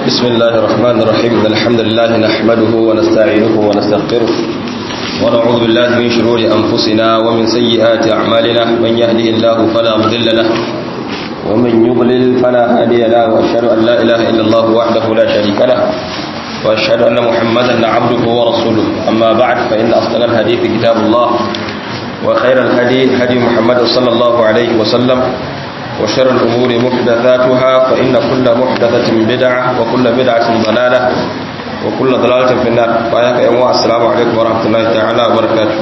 بسم الله الرحمن الرحيم الحمد لله نحمده ونستعينه ونستغفره ونعوذ بالله من شرور أنفسنا ومن سيئات أعمالنا من يهده الله فلا مضل له ومن يضلل فلا هادي له وأشهد أن لا إله إلا الله وحده لا شريك له وأشهد أن محمدا عبده ورسوله أما بعد فإن أصدق الحديث كتاب الله وخير الهدي هدي محمد صلى الله عليه وسلم وشر الأمور محدثاتها فإن كل محدثة بدعة وكل بدعة ضلالة وكل ضلالة في النار فأياك يا السلام عليكم ورحمة الله تعالى وبركاته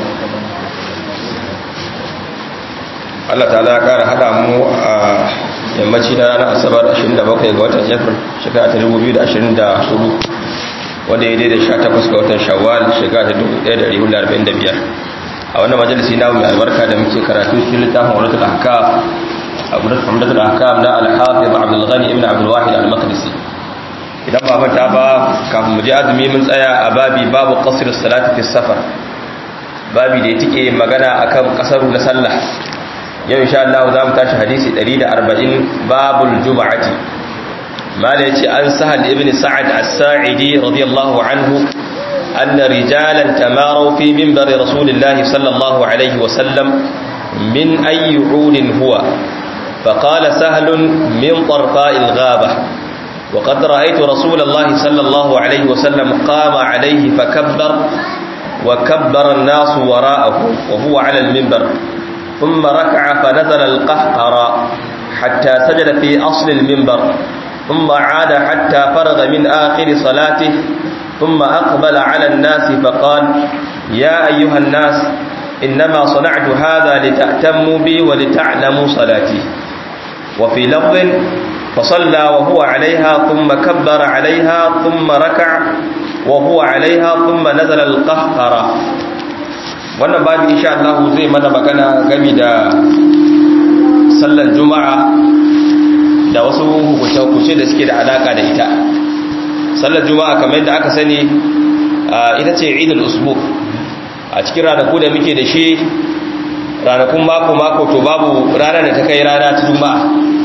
Allah ta'ala ya kara hada mu a yammaci na ranar asabar 27 ga watan April shekara ta 2024 wanda ya daidai 18 ga watan Shawwal shekara ta 1445 a wannan majalisi na mai albarka da muke karatu cikin littafin Umdatul Ahkam Umdatul Ahkam na Al-Hafiz Abdul Ghani ibn Abdul Wahid Al-Maqdisi idan ba manta ba kafin mu je azumi mun tsaya a babu qasr as-salati fi safar babi da yake magana akan kasaru na sallah yau insha Allah za mu tashi hadisi 140 babul jum'ati mala yace an Sahal ibn Sa'ad as-Sa'idi radiyallahu anhu anna rijalan tamaru fi minbar rasulillahi sallallahu alayhi wa sallam min ayyi 'udin huwa فقال سهل من طرفاء الغابة وقد رأيت رسول الله صلى الله عليه وسلم قام عليه فكبر وكبر الناس وراءه وهو على المنبر ثم ركع فنزل القهقر حتى سجد في أصل المنبر ثم عاد حتى فرغ من آخر صلاته ثم أقبل على الناس فقال يا أيها الناس إنما صنعت هذا لتأتموا بي ولتعلموا صلاتي وفي لفظ فصلى وهو عليها ثم كبر عليها ثم ركع وهو عليها ثم نزل القهقر wannan babu insha Allah zai mana magana game da sallar juma'a da wasu hukunce-hukunce da suke da alaka da ita. Sallar juma'a kamar yadda aka sani ita ce idul usbu a cikin ranaku da muke da shi ranakun mako to babu ranar da ta kai rana ta juma'a.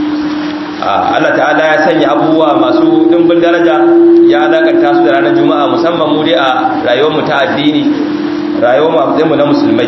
Allah ta'ala ya sanya abubuwa masu dimbin daraja ya alakanta su da ranar juma'a musamman mu dai a rayuwar mu ta addini rayuwar mu na musulmai.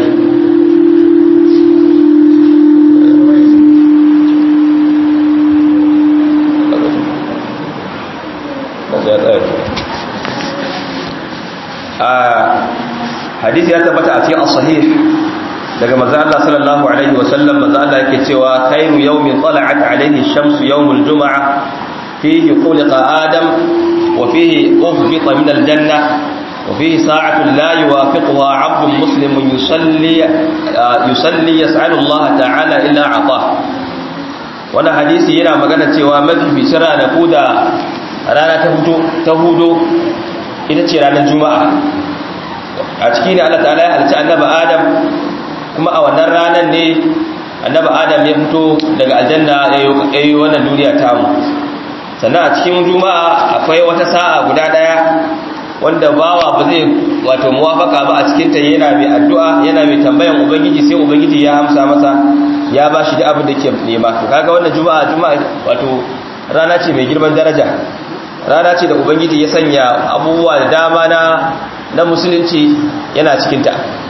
hadisi ya tabbata a cikin as-sahih daga manzo Allah sallallahu alaihi wasallam manzo Allah yake cewa khairu yawmin tala'at alaihi ash-shamsu yawmul jum'ah fihi khuliqa adam wa fihi uhbita min al-jannah wa fihi sa'atun la yuwafiquha 'abdun muslimun yusalli yas'alu Allah ta'ala illa 'atah. wannan hadisi yana magana cewa mafi bishara da kuda rana ta hudo ita ce ranar juma'a. A ciki ne Allah ta'ala ya halicci annabi Adam kuma a wannan ranar ne annabi Adam ya fito daga aljanna ya yi wannan duniya tamu. Sannan a cikin juma'a akwai wata sa'a guda daya wanda bawa ba zai wato muwafaka ba a cikin ta yana mai addu'a yana mai tambayan ubangiji sai ubangiji ya amsa masa ya ba shi da abin da yake nema. To kaga wannan juma'a wato rana ce mai girman daraja, rana ce da ubangiji ya sanya abubuwa da dama na musulunci yana cikinta.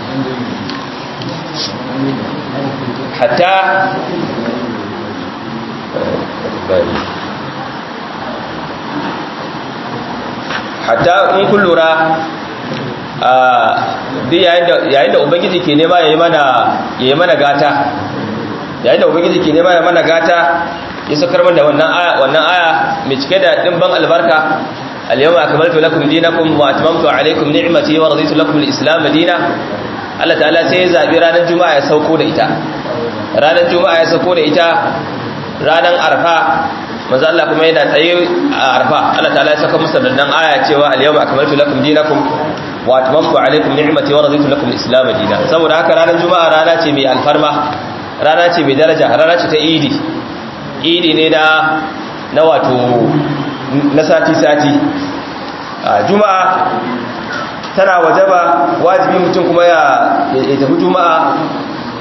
hatta in kun lura duk yayin da ubangiji ke nema ya yi mana gata, yayin da ubangiji ke nema ya mana gata ya sakar mana wannan aya mai cike da dimban albarka. al-yawma akmaltu lakum dinakum wa atmamtu alaykum ni'mati wa raditu lakum al-islam dinan. Allah ta'ala sai ya zabi ranar juma'a ya sauko da ita, ranar juma'a ya sauko da ita ranar arfa. manzo Allah kuma yana tsaye a arfa, Allah ta'ala ya saka musu dannan aya cewa al-yawma akmaltu lakum dinakum wa atmamtu alaykum ni'mati wa raditu lakum al-islam dinan. saboda haka ranar juma'a rana ce mai alfarma, rana ce mai daraja, rana ce ta idi ne na wato na sati juma'a tana wajaba wajibi mutum kuma ya tafi juma'a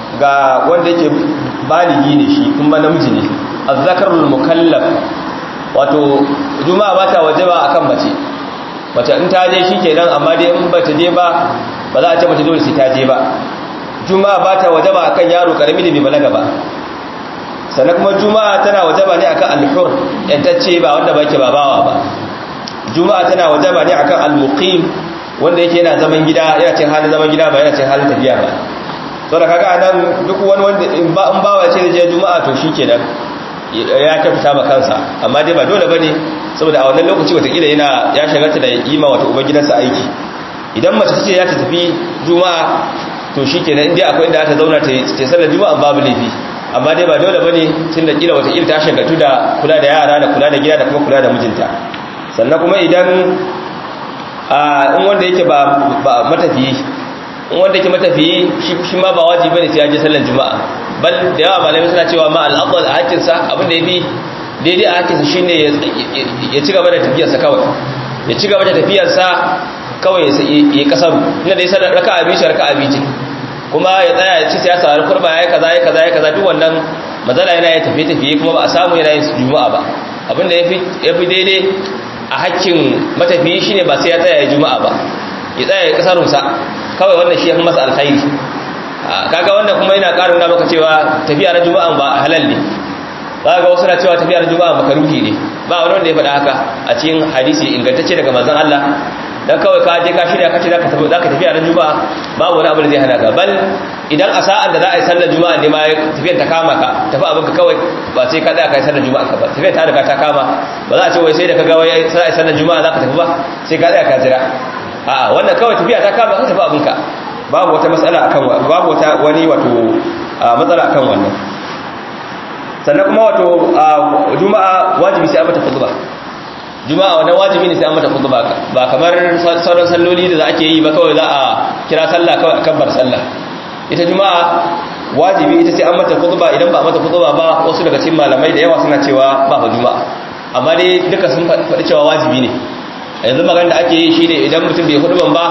ga wanda yake baligi ne shi kuma namiji ne azzakarul mukallaf wato juma'a ba ta wajaba akan mace in ta je shikenan, amma dai in ba ta je ba za a ce mace dole sai ta je ba. Juma'a ba ta wajaba akan yaro karami da bai balaga ba. Sannan kuma juma'a tana wajaba ne akan al-hur, yantacce ba wanda ba ke babawa ba. Juma'a tana wajaba ne akan al-muqim, wanda yake yana zaman gida, yana cin halin zaman gida ba yana cin halin tafiya ba. Saboda kaga anan duk wani wanda in bawa ce da je juma'a to shikenan ya tafita ba kansa, amma dai ba dole bane, saboda a wannan lokaci watakila ya shagarta da yima wata uban gidansa aiki. Idan mace ce ya ta tafi juma'a to shikenan inda akwai inda ta zauna ta sallar juma'a babu laifi, amma dai ba dole bane tunda kila watakila ta shagartu da kula da yara da kula da gida da kuma kula da mijinta. Sannan kuma idan in wanda yake ba matafiyi, in wanda yake matafiyi shi ma ba wajibi bane sai ya je sallar juma'a. Bal da yawa malamai suna cewa ma al-afdal a hakkinsa, abin da yafi daidai a hakkinsa shine ya ci gaba da tafiyarsa kawai, ya ci gaba da tafiyarsa kawai ya kasaru, inda dai sallar raka'a biyu kuma ya tsaya ya ci sai ya saurari kurba ya kaza duk wannan matsala yana ya tafiye kuma ba a samu yana yin juma'a ba. Abin da yafi daidai a hakkin matafiyi shine ba sai ya tsaya ya juma'a ba, ya tsaya ya kasarunsa kawai, wannan shi ya fi masa alkhairi. Kaga wannan kuma yana ƙarin da maka cewa tafiya na juma'a ba halal ne. Ba ga wasu na cewa tafiya na juma'a makaruhi ne, ba wani wanda ya faɗa haka a cikin hadisi ingantacce daga manzon Allah. Dan kawai ka je ka shirya ka ce zaka tafiya na juma'a, babu wani abu da zai hana ka. Bal idan a sa'an da za a yi sallar juma'a ne ma tafiyar ta kama ka, tafi abinka kawai, ba sai ka tsaya ka yi sallar juma'a ka ba, tafiyar ta riga ta kama, ba za a ce wai sai da ka ga wai sai a yi sallar juma'a za ka tafi ba sai ka tsaya ka jira. A'a, wannan kawai tafiya ta kama ka tafi abinka, babu wata matsala akan babu wata wani wato matsala akan wannan. Sannan kuma wato juma'a wajibi sai an mata khutba. Juma'a wannan wajibi ne sai an mata khutba, ba kamar sauran salloli da za ake yi ba kawai za a kira sallah kawai a kabbar sallah. Ita juma'a wajibi ita sai an mata khutba, idan ba a mata khutba ba wasu daga cikin malamai da yawa suna cewa ba juma'a, amma dai duka sun faɗi cewa wajibi ne. Yanzu magana da ake yi shine idan mutum bai khutban ba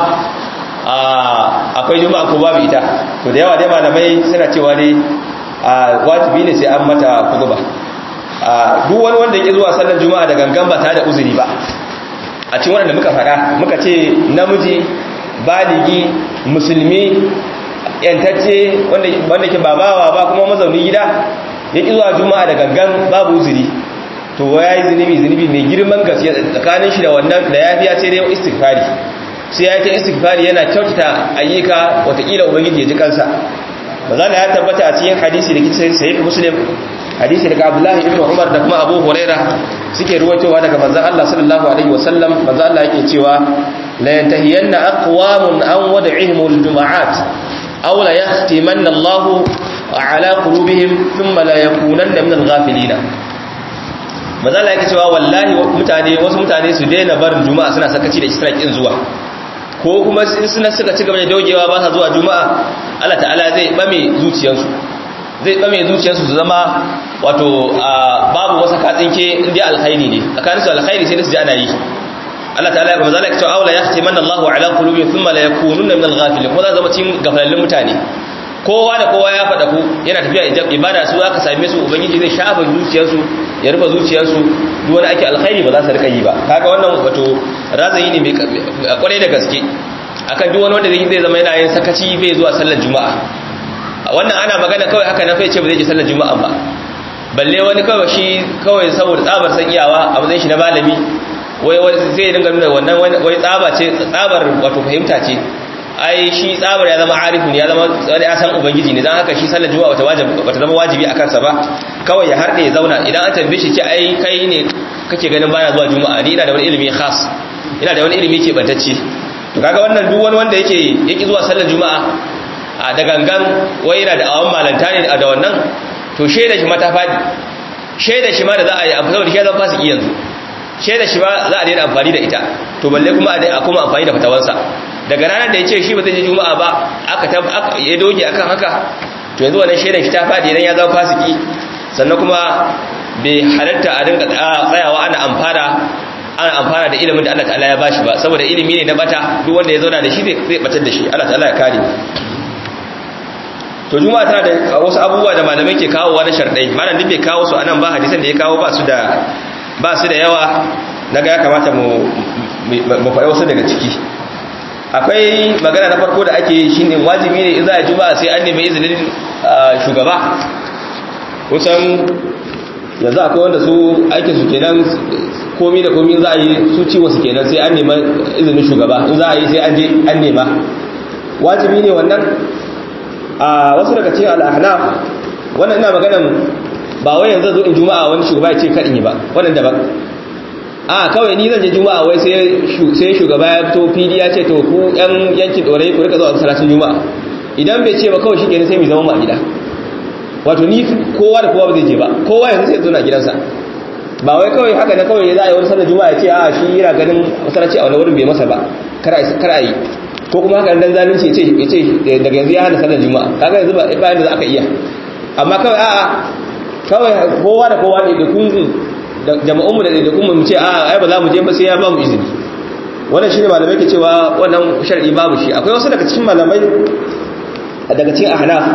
akwai juma'a ko babu ita, to da yawa dai malamai suna cewa dai wajibi ne sai an mata khutba. Duk wani wanda yake zuwa sallar juma'a da gangan ba tare da uzuri ba, a cikin wanda muka faɗa muka ce namiji baligi musulmi yantacce wanda ke babawa ba kuma mazauni gida yake zuwa juma'a da gangan babu uzuri, to yayi zunubi mai girman gaske. Tsakanin shi da wannan da yafiya sai dai istighfari, sai ya ta istighfari yana kyautata ayyuka, watakila ubangiji ya ji kansa. bazala ya tabbata a cikin hadisi da kitabin sahih muslim, hadisi daga Abdullah ibn Umar da kuma Abu Huraira suke ruwaitowa daga manzon Allah sallallahu alaihi wasallam. manzon Allah yake cewa la yantahiyanna aqwamun an wad'ihimul jumu'at aw la yahtimanna Allahu ala qulubihim thumma la yakunanna min al-ghafilin. manzon Allah yake cewa wallahi wasu mutane su daina barin juma'a suna sakaci da isra'in zuwa, ko kuma suna suka ci gaba da dogewa ba sa zuwa juma'a, Allah ta'ala zai bame zuciyarsu su zama wato babu wasa katsinke inda alkhairi ne tsakaninsu, alkhairi sai da su ji ana yi. Allah ta'ala ya bazala ya ce aula yahtimanna Allahu ala qulubihim thumma la yakununa min al-ghafilin, ko za zama cikin gafalallin mutane. Kowa da kowa ya faɗa ku yana tafiya ibada, su aka same su ubangiji zai shafa zuciyarsu, ya rufe zuciyarsu, duk wani ake alkhairi ba za su rika yi ba. Kaga wannan wato razayi ne mai kwarai da gaske akan duk wani wanda zai zama yana yin sakaci bai zuwa sallar juma'a. Wannan ana magana kawai haka na ce ba zai je sallar juma'a ba, balle wani kawai shi kawai saboda tsabar san iyawa a matsayin shi na malami wai zai dinga nuna wannan wai tsabar wato fahimta ce, ai shi tsabar ya zama arifu ne, ya zama wani ya san ubangiji ne, dan haka shi sallar juma'a bata zama wajibi akan sa ba, kawai ya harde ya zauna. Idan an tambaye shi ce ai kai ne kake ganin baya zuwa juma'a, ni ina da wani ilimi khas, ina da wani ilimi ke bantacce. To kaga wannan duk wani wanda yake zuwa sallar juma'a da gangan wai yana da awan malanta ne da wannan, to shaida shi ma ta fadi, shaida shi ma da za a yi amfani da shi zan fasiki yanzu, shaida shi ma za a daina amfani da ita, to balle kuma a kuma amfani da fatawansa. Daga ranar da ya ce shi ba zai je juma'a ba aka ya doge akan haka, to yanzu wannan shaida shi ta fadi idan ya zama fasiki. Sannan kuma bai halatta a dinga tsayawa ana amfana da ilimin da Allah ta'ala ya bashi ba, saboda ilimi ne na bata, duk wanda ya zauna da shi zai batar da shi. Allah ta'ala ya kare. To juma'a tana da wasu abubuwa da malamai ke kawo na sharɗai, malam duk bai kawo su anan ba, hadisan da ya kawo ba su da ba su da yawa naga ya kamata mu faɗa wasu daga ciki. Akwai magana na farko da ake yi shine wajibi ne in za a juma'a sai an nemi izinin shugaba. Kusan yanzu akwai wanda su aikin su kenan komi da komi za a yi su ciwo su kenan sai an nema izinin shugaba, in za a yi sai an je an nema. Wajibi ne wannan. A wasu daga cikin al-ahnaf wannan ina maganan ba wai yanzu zo in juma'a wani shugaba ya ce kadin yi ba, wannan daban. A kawai ni zan je juma'a wai sai shugaba ya fito fili ya ce to ku yan yankin dorai ku rika zuwa masallacin juma'a. Idan bai ce ba kawai shikenan sai mu zama mu a gida. Wato ni kowa da kowa ba zai je ba, kowa yanzu sai ya zo na gidansa. Ba wai kawai haka na kawai za a yi wani sallar juma'a ya ce a shi yana ganin masallaci a wani wurin bai masa ba, kar a yi. Ko kuma haka dan zalunci ya ce daga yanzu ya hana sallar juma'a, kaga yanzu ba yanda za aka iya. Amma kawai kawai kowa da kowa ne da kun da jama'unmu da kuma mu ce ai ba za mu je ba sai ya ba mu izini. Wannan shine malamai ke cewa wannan shar'i babu shi. Akwai wasu daga cikin malamai daga cikin ahnaf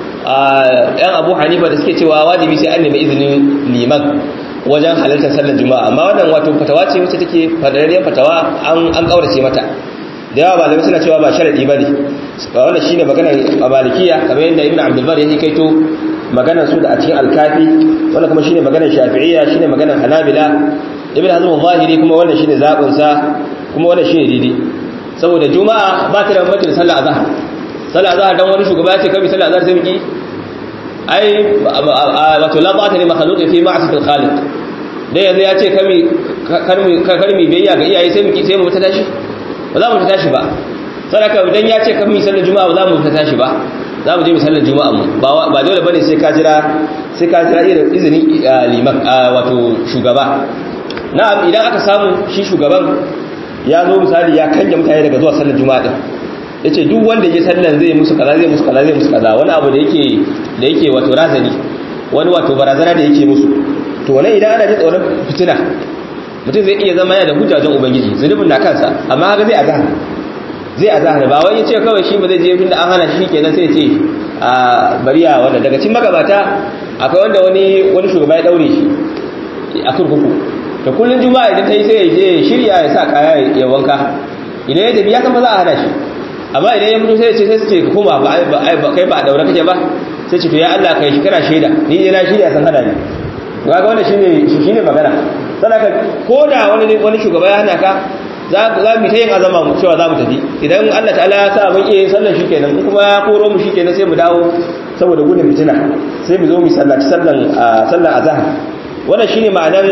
yan Abu Hanifa da suke cewa wajibi sai an nemi izinin liman wajen halartar sallar juma'a. Amma wannan wato fatawa ce wacce take fadararriyar fatawa an kaurace mata. Da yawa malamai suna cewa ba sharadi bane. Wannan shine maganar Malikiya kamar yadda Ibn Abdul Bar yake kaito maganar su da a cikin Al-Kafi, wannan kuma shine maganar Shafi'iyya, shine maganar Hanabila. Ibn Hazm al-Zahiri kuma wannan shine zabin sa, kuma wannan shine daidai. Saboda juma'a ba ta da bambanci da sallar azhar. Sallar azhar dan wani shugaba ya ce kai sallar azhar sai miki ai wato la ta'ata li makhluqin fi ma'siyati al-khaliq. dai yanzu ya ce karmi biyayya ga iyaye sai mu ta tashi ba za mu ta tashi ba. sadaka idan ya ce karmi sallar juma'a ba za mu ta tashi ba, za mu je mu sallar juma'a mu ba dole bane sai ka jira irin izini liman wato shugaba. na'am idan aka samu shi shugaban ya zo misali ya kange mutane daga zuwa sallar juma'a din, yace duk wanda ya sallan zai musu kaza zai musu kaza zai musu kaza, wani abu da yake wato razani, wani wato barazana da yake musu, to wannan idan ana ji tsoron fitina mutum zai iya zama yana da hujjajen ubangiji, zunubin na kansa, amma haka zai azahar ba wai yace kawai shi ba zai je tunda an hana shi kenan sai ya ce bariya. wanda daga cikin magabata akwai wanda wani shugaba ya daure shi a kurkuku, to kullun juma'a idan ta yi sai ya je shirya ya sa kaya ya wanka, idan ya tafi ya san ba za a hana shi, amma idan ya mutu sai su ce kuma kai ba a daure kake ba, sai ce to ya Allah kai shi kana shaida ni na shirya san hada ni. kaga wannan shine magana. sadaka ko da wani shugaba ya hana ka za mu ta yin azama mu cewa za mu tafi, idan Allah ta'ala ya sa mun iya sallar shikenan, kuma ya koro mu shikenan sai mu dawo saboda gudun fitina sai mu zo mu sallaci sallar azhar. wannan shine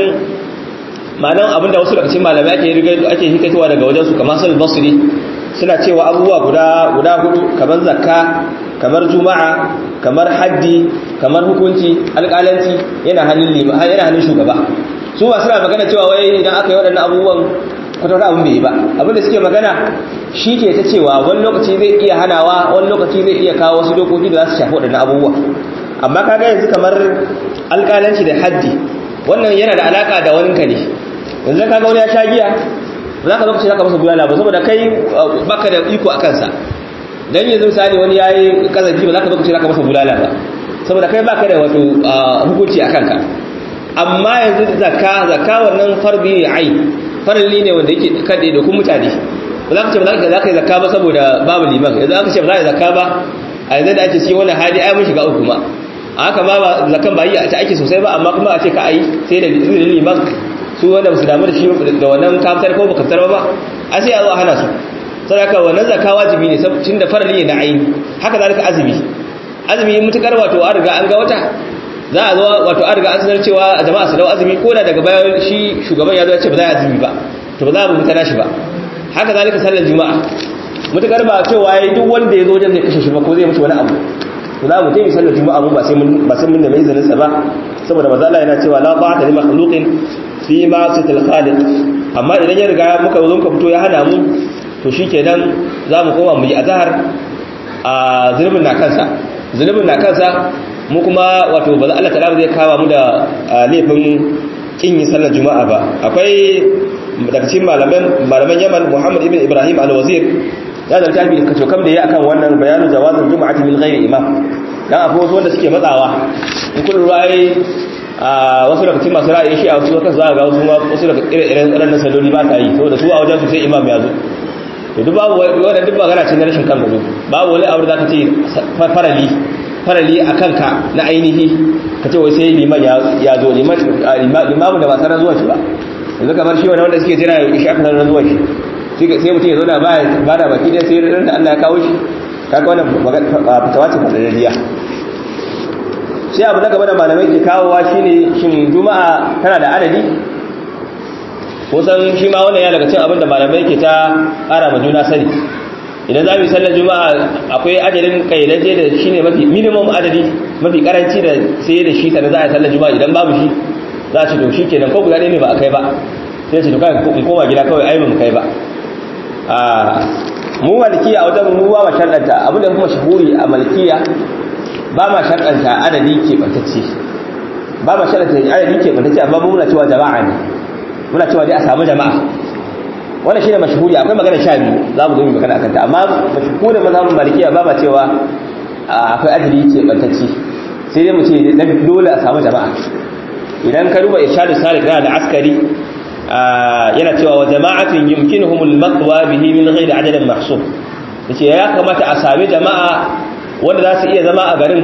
ma'anan abinda wasu daga cikin malamai ake hikaitowa daga wajen su kamar Hasan al-Basri suna cewa abubuwa guda hudu kamar zakka, kamar juma'a, kamar haddi, kamar hukunci, alƙalanci yana hannun shugaba. su ba suna magana cewa wai idan aka yi waɗannan abubuwan kwatauta abin bai yi ba, abinda suke magana shi ke ta cewa wani lokaci zai iya hanawa, wani lokaci zai iya kawo wasu dokoki da za su shafi waɗannan abubuwa. amma kaga yanzu kamar alƙalanci da haddi wannan yana da alaƙa da wani ka ne. yanzu kaga wani ya sha giya ba za ka lokaci za ka masa bulala ba, saboda kai baka da iko a kansa. dan yanzu misali wani ya yi kazafi ba za ka lokaci za ka masa bulala ba, saboda kai baka da wato hukunci a kanka. amma yanzu zakka wannan farbi ne farali ne wanda yake kade da kuma mutane, ba za ka ce ba za ka yi zakka ba saboda babu liman. yanzu aka ce ba za ka yi zakka ba a yanzu da ake cikin wani hali ai mun shiga uku ma, a haka ma zakkan ba yi a ta ake sosai ba, amma kuma a ce ka ai sai da izinin liman. su wanda su damu da shi da wannan kaftar ko baka fitar ba a sai a zo a hana su. sadaka wannan zakka wajibi ne tun da farali ne na aini. haka zalika azumi mutukar wato an riga an ga wata za a zo wato an riga an sanar cewa jama'a su dawo azumi, ko da daga bayan shi shugaban ya zo ya ce ba za a azumi ba, to ba za mu mutana shi ba. haka zalika sallar juma'a mutukar ba cewa yayi duk wanda ya zo wajen zai kashe shi ba ko zai mishi wani abu, to za mu tafi sallar juma'a mu ba sai mun da mai izinin sa ba, saboda manzo Allah yana cewa la ba'ata li makhluqin fi ma'siyatil khaliq. amma idan ya riga muka zo muka fito ya hana mu, to shikenan za mu koma mu yi azhar, a zulubin na kansa mu kuma wato ba Allah ta'ala zai kawo mu da laifin kin yi sallar juma'a ba. akwai daga cikin malaman Yaman Muhammad ibn Ibrahim al-Wazir ya da tafi kace kam da yayi akan wannan bayanu jawazul jum'ati min ghairi imam. dan akwai wasu wanda suke matsawa in kun ruwaye wasu daga cikin masu ra'ayi shi a wasu lokutan za ga wasu daga irin waɗannan salloli ba ta yi saboda su a wajen su sai imam ya zo to duk babu wannan duk magana ce na rashin kan gado babu wani abu da zaka ce farali a kanka na ainihi ka ce wai sai liman ya zo limamu da ba sanar zuwa shi ba yanzu kamar shi wani wanda suke jira ya isha aka sanar zuwa shi sai mutum ya zo da ba da baki ɗaya sai ran da Allah ya kawo shi kaga wannan fatawa ce fadarariya sai abu na gaba da malamai ke kawowa shine shin juma'a tana da adadi kusan shi ma wannan ya daga cin abin da malamai ke ta ƙara ma juna sani idan za mu yi sallar juma'a akwai ajalin ƙayyadaje da shi ne mafi minimum adadi mafi karanci da sai da shi sannan za a yi sallar juma'a idan babu shi za a ce to shi kenan ko guda ɗaya ne ba a kai ba sai ce to kai in koma gida kawai ai ba mu kai ba mu malikiya a wajen mu ba ma sharɗanta abin da kuma shahuri a malikiya ba ma sharɗanta adadi keɓantacce ba ma sharɗanta adadi keɓantacce amma muna cewa jama'a ne muna cewa dai a samu jama'a wannan shine mashhuri akwai magana 12 za mu zo mu magana akan ta amma mashhurin mazhabin malikiya ba ma cewa akwai adadi keɓantacce sai dai mu ce dole a samu jama'a idan ka duba irshadu salik da askari yana cewa wa jama'atun yumkinuhumul maqwa bihi min ghairi adadin mahsub yace ya kamata a sami jama'a wanda za su iya zama a garin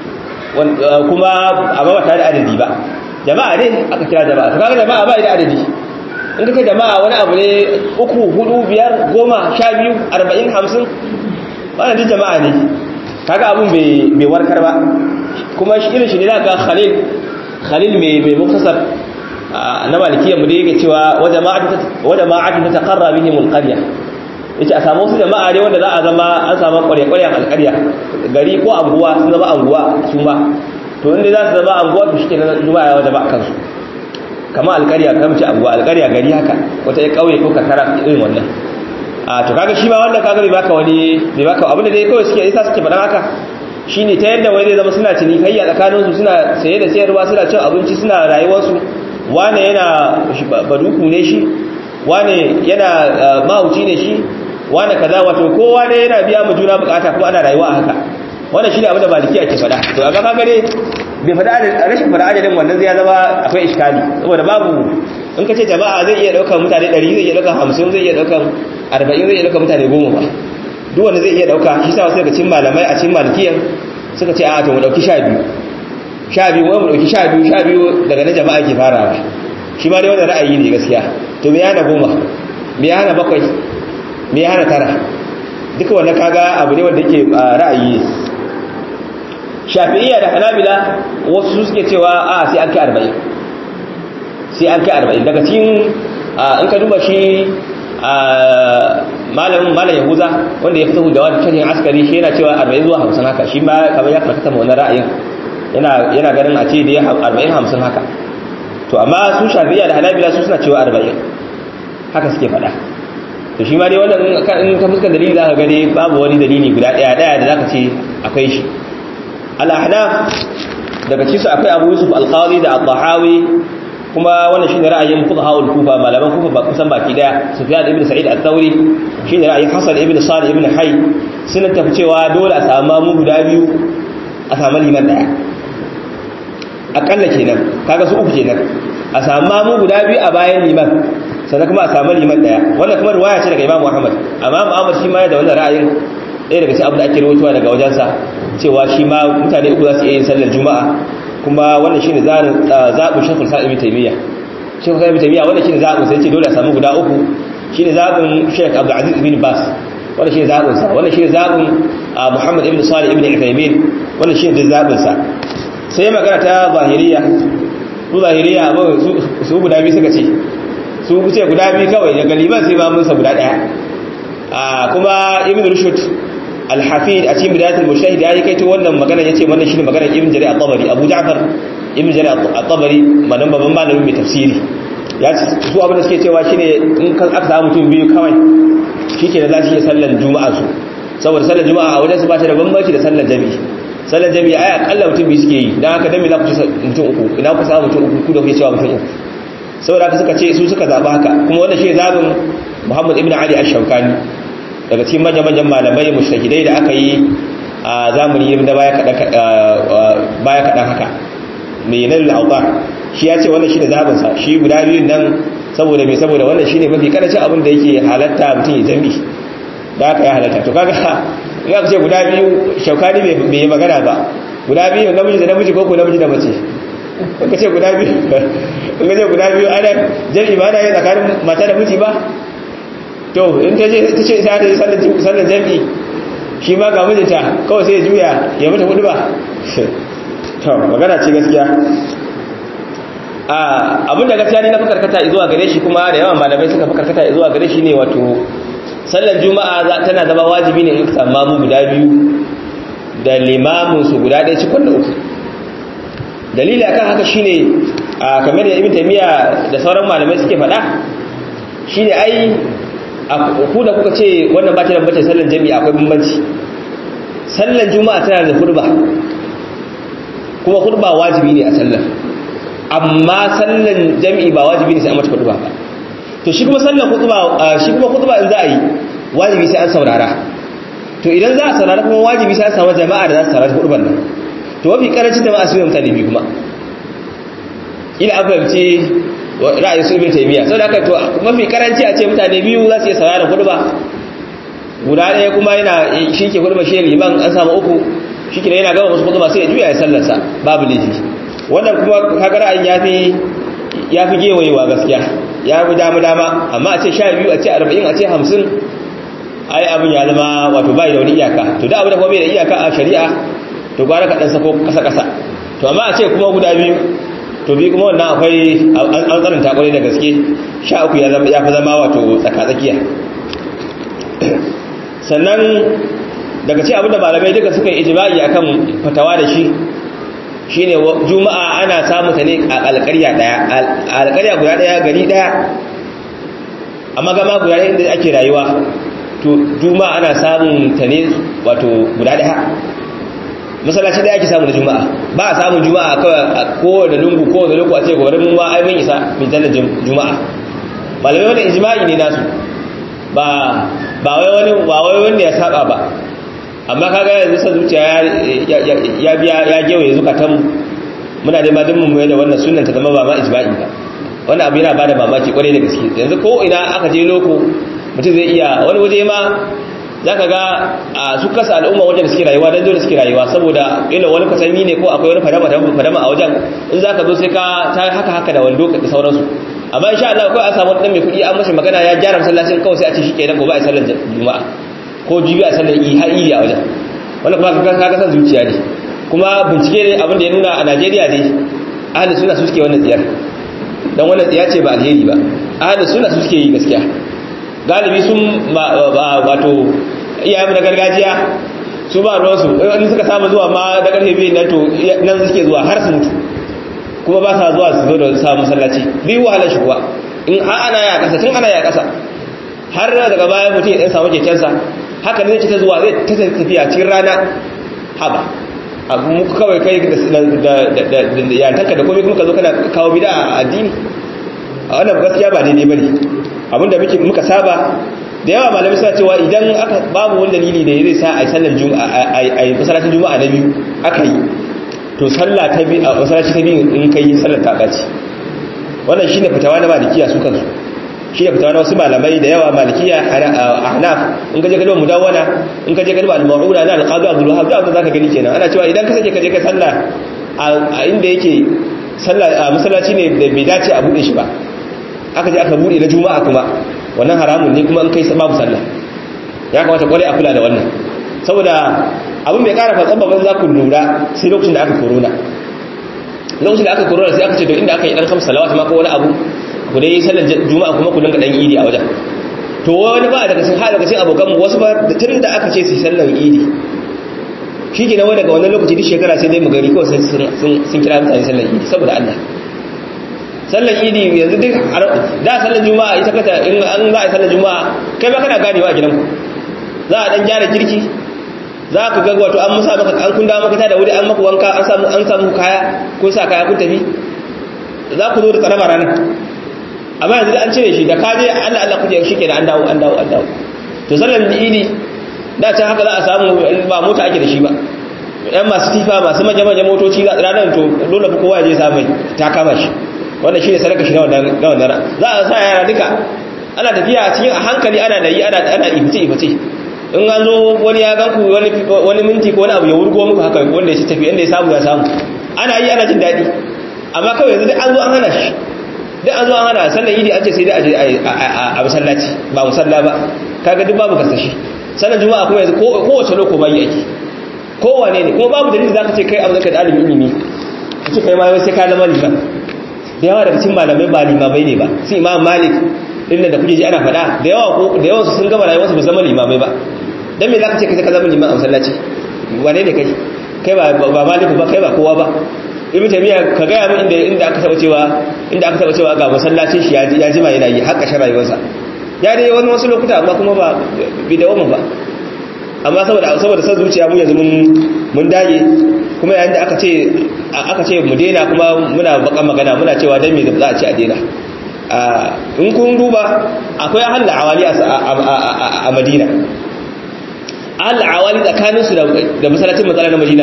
kuma a ba tare da adadi ba jama'a ne aka kira jama'a to kaga jama'a ba da adadi in kace jama'a wani abu ne 3 4 5 10 12 40 50 wannan duk jama'a ne kaga abun bai warkar ba kuma shi irin shi ne zaka khalil mai muktasar na malikiya mu da yake cewa wa jama'atu tataqarra bihim alqarya yace a samu wasu jama'a ne wanda za a zama an samu ƙwarya-ƙwaryan alƙarya gari ko anguwa sun zama anguwa su ma to inda za su zama anguwa to shi ke na juma'a ya wajaba a kansu kama alƙarya kan ce anguwa alƙarya gari haka wata ya ƙauye ko karkara irin wannan to kaga shi ma wannan kaga bai baka abin da dai kawai suke isa suke faɗan haka shine ta yadda wai zai zama suna cinikayya tsakaninsu suna saye da sayarwa suna cin abinci suna rayuwarsu wane yana baduku ne shi wane yana mahauci ne shi wane kaza wato kowa ne yana biya mu juna bukata kuma ana rayuwa a haka wannan shine abin da maliki ake fada to aga kaga ne bai fada rashin fada adadin wannan zai zama akwai iskali saboda babu in kace jama'a zai iya daukar mutane 100 zai iya daukar 50 zai iya daukar 40 zai iya daukar mutane 10 ba duk wanda zai iya dauka shi sa wasu daga cikin malamai a cikin malikiyan suka ce a to mu dauki 12 wai mu dauki 12 daga na jama'a ke farawa shi ma dai wannan ra'ayi ne gaskiya to me yana 10 me yana 7 me yana 9 duka wannan kaga abu ne wanda yake ra'ayi shafi'iyya da hanabila wasu suke cewa a sai an kai 40 daga cikin in ka duba shi malam yahuza wanda ya fito da wani cikin askari shi yana cewa 40 zuwa 50 haka shi ma kamar ya karkata mu wannan ra'ayin yana ganin a ce da ya 40-50 haka to amma su shafi'iyya da hanabila su suna cewa 40 haka suke faɗa to shi ma dai wannan in ka fuskar dalili zaka ga dai babu wani dalili guda daya da zaka ce akwai shi al-ahnaf daga cikin su akwai Abu Yusuf al-Qadi da al-Tahawi kuma wannan shine ra'ayin fuqaha al-Kufa malaman Kufa ba kusan baki daya Sufyan ibn Sa'id al-Thawri shine ra'ayin Hasan ibn Salih ibn Hayy sun tafi cewa dole a samu mu guda biyu a samu liman daya akalla kenan kaga su uku kenan a samu mu guda biyu a bayan liman sannan kuma a samu liman daya wannan kuma riwaya ce daga Imam Muhammad amma Ahmad shi ma ya da wannan ra'ayin ɗaya daga cikin abin da ake rawaitowa daga wajensa cewa shi ma mutane uku za su iya yin sallar juma'a kuma wannan shine zaɓin Sheikhul Islam Ibn Taymiyyah wannan shine zaɓin sai ce dole a samu guda uku shine zaɓin Sheikh Abdul Aziz ibn Bas wannan shine zaɓin sa wannan shine zaɓin Muhammad ibn Salih ibn Uthaymeen wannan shine zaɓin sa sai magana ta zahiriya su guda biyu suka ce su ce guda biyu kawai daga liman sai ba mun sa guda daya kuma Ibn Rushd al-Hafid a cikin bidayatul mujtahid ya kai to wannan magana yace wannan shine maganar Ibn Jarir at-Tabari Abu Ja'far Ibn Jarir at-Tabari manan babban malamin mai tafsiri ya ce su abin da suke cewa shine in aka samu mutum biyu kawai shike da za su yi sallar juma'a su saboda sallar juma'a a wajen su ba ta da bambanci da sallar jami'i sallar jami'i ai akalla mutum biyu suke yi dan haka dan me za ku ci mutum uku ina ku samu mutum uku ku da kuke cewa mutum uku saboda haka suka ce su suka zaba haka kuma wannan shi zabin Muhammad ibn Ali ash-Shawkani daga cikin manyan malamai mujtahidai da aka yi a zamani da baya kadan haka mai nalul awtar shi ya ce wannan shi da zaɓin sa shi guda biyun nan saboda me saboda wannan shine mafi karancin abin da yake halatta mutum ya jami da haka ya halatta to kaga in aka ce guda biyu Shaukani bai yi magana ba guda biyu namiji da namiji ko namiji da mace ka ce guda biyu ana jami ba da yi tsakanin mata da miji ba to in ta ce sai ta yi sallar jami shi ma ga mijinta kawai sai ya juya ya mata hudu ba to magana ce gaskiya abinda gaskiya ne na karkata zuwa gare shi kuma da yawan malamai suka karkata zuwa gare shi ne wato sallar juma'a tana zama wajibi ne in ka samu mamu guda biyu da limamin su guda ɗaya cikon da uku dalili akan haka shine kamar da Ibn Taymiyyah da sauran malamai suke faɗa shine ai ku da kuka ce wannan ba ta da bace sallar jami'a akwai bambanci sallar juma'a tana da khutba kuma khutba wajibi ne a sallar amma sallar jami'i ba wajibi ne sai an mata khutba ba to shi kuma sallar khutba in za a yi wajibi sai an saurara to idan za a saurara kuma wajibi sai an samu jama'a da za su saurara khutban nan to mafi karancin jama'a su yi mutane biyu kuma ila an fahimci ra'ayin su Ibn Taymiyyah saboda haka to mafi karanci a ce mutane biyu za su yi saurara khutba guda ɗaya kuma yana shi ke khutba shi liman an samu uku shi ke yana gama musu khutba sai ya juya ya sallarsa babu laifi wannan kuma kaga ra'ayin yafi gewayewa gaskiya ya fi dama amma a ce 12 a ce 40 a ce 50 ai abin ya zama wato bai da wani iyaka to da abin da kuma bai da iyaka a shari'a to gwara ka dan sako kasa to amma a ce kuma guda biyu to bi kuma wannan akwai an tsananta kwarai da gaske 13 ya fi zama wato tsakatsakiya sannan daga ce abinda malamai duka suka yi ijma'i akan fatawa da shi shine juma'a ana samu ta ne a alƙarya daya alƙarya guda daya gari daya amma gama guda daya inda ake rayuwa to juma'a ana samun ta ne wato guda daya masallaci daya ake samu da juma'a ba a samun juma'a kawai kowane lungu kowane lungu a ce gobe mun ma ai mun isa min tallar juma'a malamai wannan ijma'i ne nasu ba wai wanda ya saba ba amma kaga yanzu san zuciya ya gewaye zukatan muna da madin mun da wannan sunnan ta zama ba ma ijma'i ba wannan abu yana bada mamaki kwarai da gaske yanzu ko ina aka je loko mutum zai iya wani waje ma zaka ga su kasa al'umma wajen da suke rayuwa dan dole suke rayuwa saboda ila wani kwatanni ne ko akwai wani fadama a wajen in zaka zo sai ka ta haka da wando da sauransu amma insha Allah kai a samu dan mai kudi an masa magana ya gyara masallacin kawai sai a ce shikenan gobe a sallar juma'a ko jibi a sallar idi a wajen wannan kuma ka san zuciya ne kuma bincike ne abin da ya nuna a Najeriya dai ahli sunna su suke wannan tsiyar dan wannan tsiya ce ba alheri ba ahli sunna su suke yi gaskiya galibi sun wato iyayen na gargajiya su ba ruwansu in suka samu zuwa ma da karfe biyu nan to nan suke zuwa har su mutu kuma ba sa zuwa su zo da samun masallaci biyu wahalar shi kuwa in ana ya kasa tun ana ya kasa har daga bayan mutum ya ɗan samu kekensa haka ne zai ta zuwa zai ta tafiya cikin rana haba abu muku kawai kai da yantanka da komai kuma ka zo kana kawo bida a addini a wannan gaskiya ba daidai bane abinda muka saba da yawa malamai suna cewa idan aka babu wani dalili da zai sa a yi sallar juma'a a yi masallacin juma'a na biyu aka yi to sallah ta biyu a masallaci ta biyu in kai sallar ta ɓaci wannan shine fitawa na malikiya su kansu shi ne fitawa na wasu malamai da yawa malikiya a hanaf in ka je kalmar mudawwana in ka je kalmar al-ma'una na al-qadi abdul wahab da zaka gani kenan ana cewa idan ka sake ka je ka sallah a inda yake sallah a masallaci ne da bai dace a bude shi ba aka je aka bude na juma'a kuma wannan haramun ne kuma in kai babu sallah ya kamata kware a kula da wannan saboda abin bai kara fatsan babban za ku lura sai lokacin da aka corona sai aka ce to inda aka yi dan kamsa salawat ma ko wani abu ku dai sallar juma'a kuma ku dinga dan idi a wajen to wani ba daga cikin abokan mu wasu ba tun da aka ce su sallar idi shi ke nawa daga wannan lokaci duk shekara sai dai mu gari kawai sun kira mutane sallar idi saboda Allah sallar idi yanzu duk da sallar juma'a ita kata in an za a sallar juma'a kai ba kana ganewa a gidanku za a dan gyara kirki za ka ga wato an musa maka an kunda maka da wuri an maka wanka an samu kaya kun sa kaya kun tafi za ku zo da tsaraba ranar amma yanzu da an cire shi da kaje Allah Allah kuje shi kenan an dawo to sallar idi da can haka za a samu ba mota ake da shi ba ɗan masu tifa masu manya-manyan motoci ranar to dole kowa ya je samun ta kama shi wannan shi ne sadaka shi na wannan za a sa yara duka ana tafiya a cikin a hankali ana da yi ana ibice in an zo wani ya ganku wani minti ko wani abu ya wurgo muku haka wanda ya ci tafi inda ya samu ana yi ana jin daɗi amma kawai yanzu duk an zo an hana shi duk an zo an hana sannan idi an ce sai dai a je a masallaci ba musalla ba kaga duk babu kasashi sannan juma'a kuma yanzu kowace loko ba yi ake kowane ne kuma babu dalili zaka ce kai abu zaka da alimin ilimi kace kai ma sai ka zama liman da yawa daga cikin malamai ba limamai ne ba su imam malik din da kuke ji ana faɗa da yawa su sun gama rayuwarsu ba zama limamai ba dan me zaka ce kai ka zama liman a masallaci wane ne kai ba maliku ba kai ba kowa ba ibn taymiya ka ga min inda aka taba cewa ga masallacin shi ya jima yana yi har ƙarshen rayuwarsa ya dai wani wasu lokuta amma kuma ba bidawo ba amma saboda san zuciya mun yanzu mun dage kuma yayin da aka ce mu daina kuma muna bakan magana muna cewa dan me za a ce a daina in kun duba akwai ahal awali a Madina ahal awali tsakanin su da masallacin matsala na Madina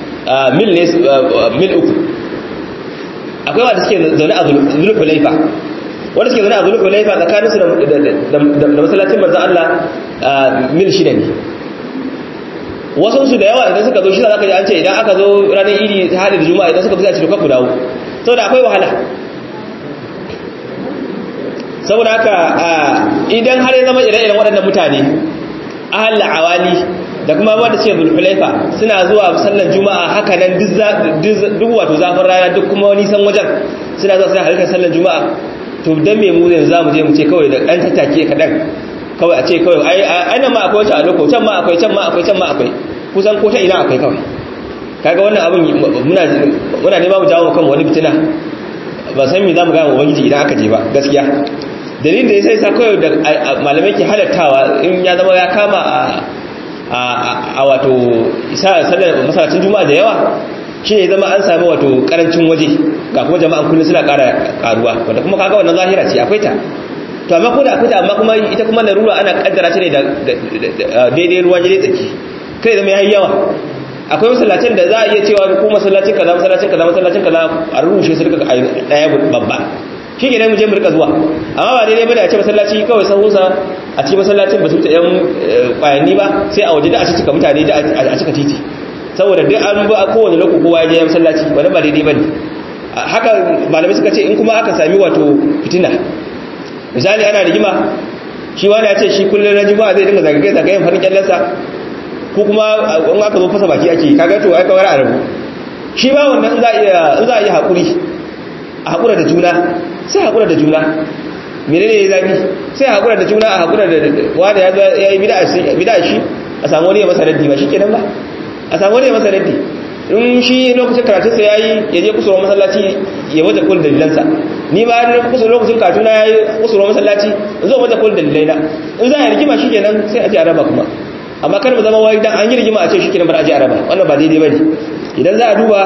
mil uku akwai wanda suke zaune a Zulhulaifa wanda suke zaune a Zulhulaifa tsakanin su da masallacin manzo Allah mil 6 ne wasu su da yawa idan suka zo shi za ka ji an ce idan aka zo ranar idi ta hada da juma'a idan suka fi zaci ku dawo saboda akwai wahala saboda haka idan har ya zama ire-iren waɗannan mutane ahalla awali da kuma wanda ce bulhulaifa suna zuwa sallar juma'a haka nan duk wato zafin rana duk kuma wani san wajen suna zuwa suna halartar sallar juma'a to dan me mu yanzu zamu je mu ce kawai da dan tattake kadan kawai a ce kawai ai nan ma akwai wata aloko can ma akwai kusan ko ta ina akwai kawai kaga wannan abin muna ne ba mu jawo kan wani fitina ba san me zamu ga ubangiji idan aka je ba gaskiya dalilin da yasa sa kawai da malamai ke halattawa in ya zama ya kama a wato isa sallar masallacin juma'a da yawa shine ya zama an sami wato karancin waje ga kuma jama'an kullun suna karuwa wanda kuma kaga wannan zahira ce akwai ta to amma ko da akwai ta amma kuma ita kuma larura ana kaddara ta ne da daidai ruwan jire tsaki kai zama yayi yawa akwai masallacin da za a iya cewa ko masallacin kaza a rushe su duka daya babba shi ne mu je mu rika zuwa amma ba daidai bane a ce masallaci kawai sahunsa a cikin masallacin ba su ta yan kwayanni ba sai a waje da a cika mutane da a cika titi saboda duk an ba kowane lokaci kowa ya je masallaci wannan ba daidai bane haka malamai suka ce in kuma aka sami wato fitina misali ana rigima shi wani ya ce shi kullum na juma'a zai dinga zagayen farin kyallarsa ko kuma in aka zo fasa baki ake kaga to ai kawar arabu shi ba wannan in za a yi haƙuri a haƙura da juna sai haƙura da juna menene ya zafi sai haƙura da juna a haƙura da wanda ya yi bida shi a samu wani ya masa raddi ba shi kenan ba a samu wani ya masa raddi in shi lokacin karatunsa ya yi ya je kusurwa masallaci ya waje kul dalilansa ni ba lokacin katuna ya yi kusurwa masallaci zo waje kul dalilaina in za a yi rigima shi kenan sai a ji araba kuma amma kar mu zama wai dan an yi rigima a ce shi kenan bar a ji araba wannan ba daidai bane idan za a duba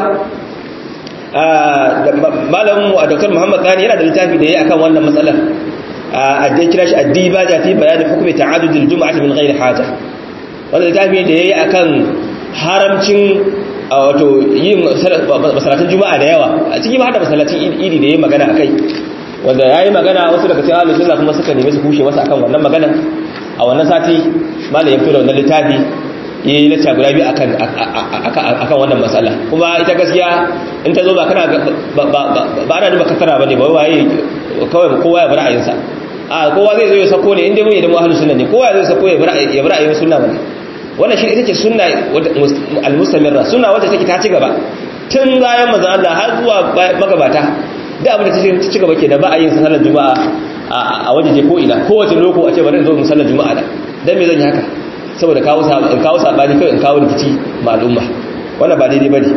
malamin a Dr. Muhammad Kani yana da littafi da yayi akan wannan matsalar a kira shi addiba da fi bayanin hukumi ta'addud al-jum'ah min ghairi haja wannan littafi da yayi akan haramcin wato yin masallacin juma'a da yawa a cikin ba hada masallacin idi da yayi magana akai wanda yayi magana wasu daga cikin ahlus sunna kuma suka nemi su kushe masa akan wannan magana a wannan sati malamin ya fito da wannan littafi yayi lacca guda biyu akan wannan matsala kuma ita gaskiya in ta zo ba kana ba ana duba kasara bane ba waye kawai kowa ya bar ra'ayinsa a kowa zai zo ya sako ne inda mun yi da mu ahlus sunna ne kowa zai sako ya bar ra'ayin sunna bane wannan shi ita ce sunna al-mustamirra sunna wacce take ta ci gaba tun bayan manzo Allah har zuwa magabata da abin da ta ci gaba ke da ba a yin sallar juma'a a wajeje ko ina kowace loko a ce bari in zo mu sallar juma'a da dan me zan yi haka saboda kawo sabani kai in kawo rikici ma al'umma wannan ba daidai bane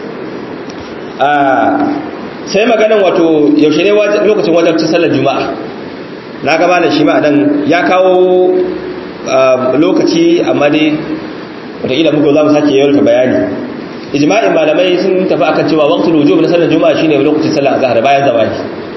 sai maganan wato yaushe ne lokacin wajibcin sallar juma'a na ga malam shi ma dan ya kawo lokaci amma dai wataƙila muka za mu sake yawar ta bayani ijma'in malamai sun tafi akan cewa waqtul wujub na sallar juma'a shine lokacin sallar azhar bayan zawali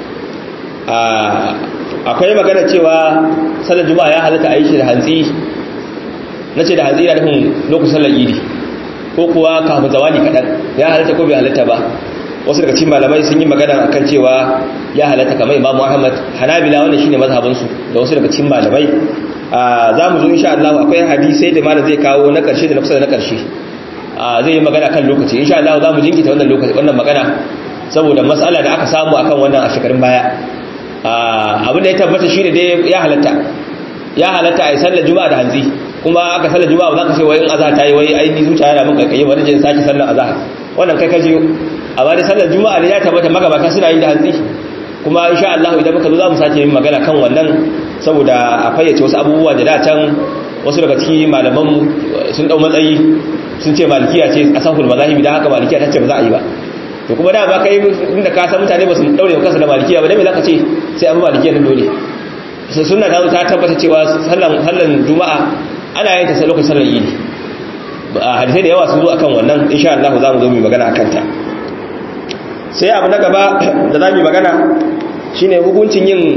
akwai magana cewa sallar juma'a ya halatta a yi shi da hantsi nace da hantsi yana nufin lokacin sallar idi ko kuwa kafin zawali kadan ya halatta ko bai halatta ba wasu daga cikin malamai sun yi magana akan cewa ya halatta kamar Imam Ahmad, Hanabila wannan shine mazhabin su da wasu daga cikin malamai. Za mu zo insha Allah akwai hadisi da malam zai kawo na karshe da na kusa da na karshe. Zai yi magana kan lokaci insha Allah za mu jinkita wannan lokaci wannan magana saboda mas'ala da aka samu akan wannan a shekarun baya. Abin da ya tabbata shine dai ya halatta a yi sallar juma'a da hanzi, kuma aka sallar juma'a ba za ka ce wai in azhar tayi wai ai ni zuciya yana min kaikayi wani jin saki sallar azhar, wannan kai ka jiyo. Amma da sallar juma'a ne ya tabbata magabata suna yin da hanzi, kuma insha Allah idan muka zo za mu sake yin magana kan wannan saboda a fayyace wasu abubuwa da da can wasu daga cikin malaman sun dau matsayi sun ce malikiya ce asahul mazahibi dan haka malikiya ta ce ba za a yi ba. To kuma da ba kai inda ka san mutane ba su daure kansu da malikiya ba dan me zaka ce sai an malikiya nan dole. Sai sunna ta tabbata cewa sallan juma'a ana yin ta sai lokacin sallar idi. Hadisai da yawa sun zo akan wannan insha Allah za mu zo mu magana akan ta. Sai abu na gaba da za mu magana shine hukuncin yin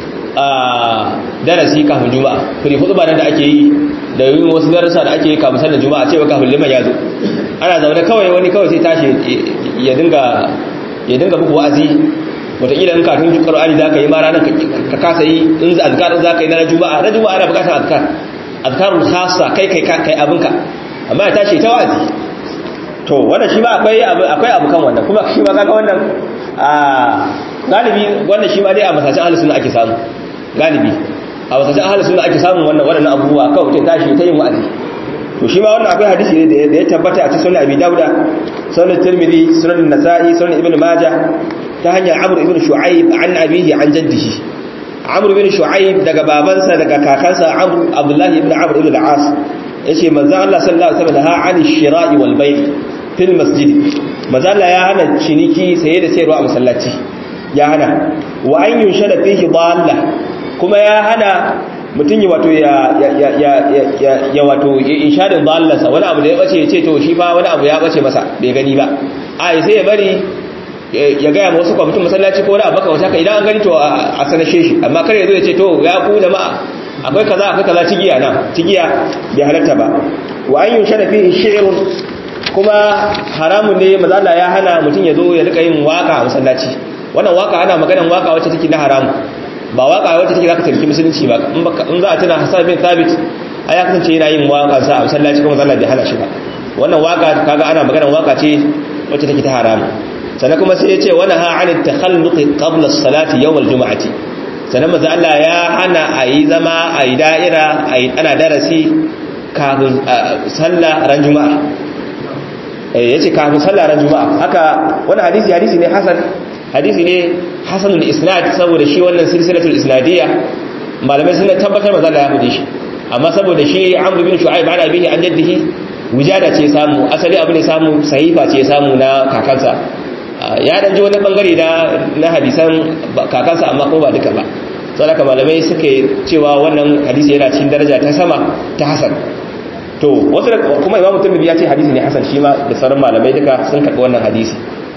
darasi kafin juma'a. Kuri hutuba da ake yi da yin wasu darasa da ake yi kafin sallar juma'a cewa kafin liman ya zo. Ana zaune kawai wani kawai sai tashi ya dinga buku wa'azi, wataƙila in kafin Qur'ani za ka yi ma ranar ka kasa yi, in azkar za ka yi na juma'a ana bukatar azkarul khassa kai abinka, amma ya tashi ta wa'azi. To wannan shi ma akwai abu kan wannan, kuma shi ma kaga wannan galibi wannan shi ma dai a masallacin ahlus sunna ake samu, galibi a masallacin ahlus sunna ake samu wannan abubuwa kawai ta tashi ta yin wa'azi. To shi ma wannan akwai hadisi ne da ya tabbata a cikin sunan Abi Dawud, sunan Tirmidhi, sunan Nasa'i, sunan Ibn Majah ta hanyar Amr ibn Shu'aib an abihi an jaddihi. Amr ibn Shu'aib daga babansa daga kakansa Abdullah ibn Amr ibn al-As yace manzo Allah sallallahu alaihi wasallam ha ani shira'i wal bay' fil masjid. Manzo Allah ya hana ciniki saye da sayarwa a masallaci, ya hana wa an yunshada fihi dalla, kuma ya hana mutum wato ya wato inshadin dallarsa, wani abu da ya bace ya ce to shi fa wani abu ya bace masa bai gani ba, sai ya bari ya gaya ma wasu kwamitin masallaci ko wani abu baka wata ka idan an gani to a sanashe shi, amma kar ya zo ya ce to ya ku jama'a akwai kaza cigiya bai halatta ba. Wa an yunshada fihi shi'run, kuma haramun ne manzo Allah ya hana mutum ya zo ya rika yin waka a masallaci. Wannan waka ana maganan waka wacce take na haramu, ba waka wacce take zaka tarki musulunci ba. In za a tuna Hassan bin Thabit ya kasance yana yin waka sa a masallaci kuma Allah bai hana shi ba. Wannan waka kaga ana maganan waka ce wacce take ta haramu. Sannan kuma sai ya ce wani ha'anin takhalluqi qabla as-salati yawm al-jum'ati, sannan manzo Allah ya hana ayi zama ayi da'ira ana darasi kafin sallah ran juma'a. Yace kafin sallah ran juma'a. Haka wani hadisi ne hasanul isnad, saboda shi wannan silsilatul isnadiyya malamai sun tabbatar manzo Allah ya fadi shi, amma saboda shi Amr bin Shu'aib ana bihi an jaddihi wujada ce samu, asali abu ne samu, sahifa ce samu na kakansa. Ya dan ji wani bangare na hadisan kakansa amma ko ba duka ba, saboda haka malamai suke cewa wannan hadisi yana cikin daraja ta sama ta hasan. To wasu kuma Imam Tirmidhi ya ce hadisi ne hasan, shi ma da sauran malamai duka sun karɓi wannan hadisi.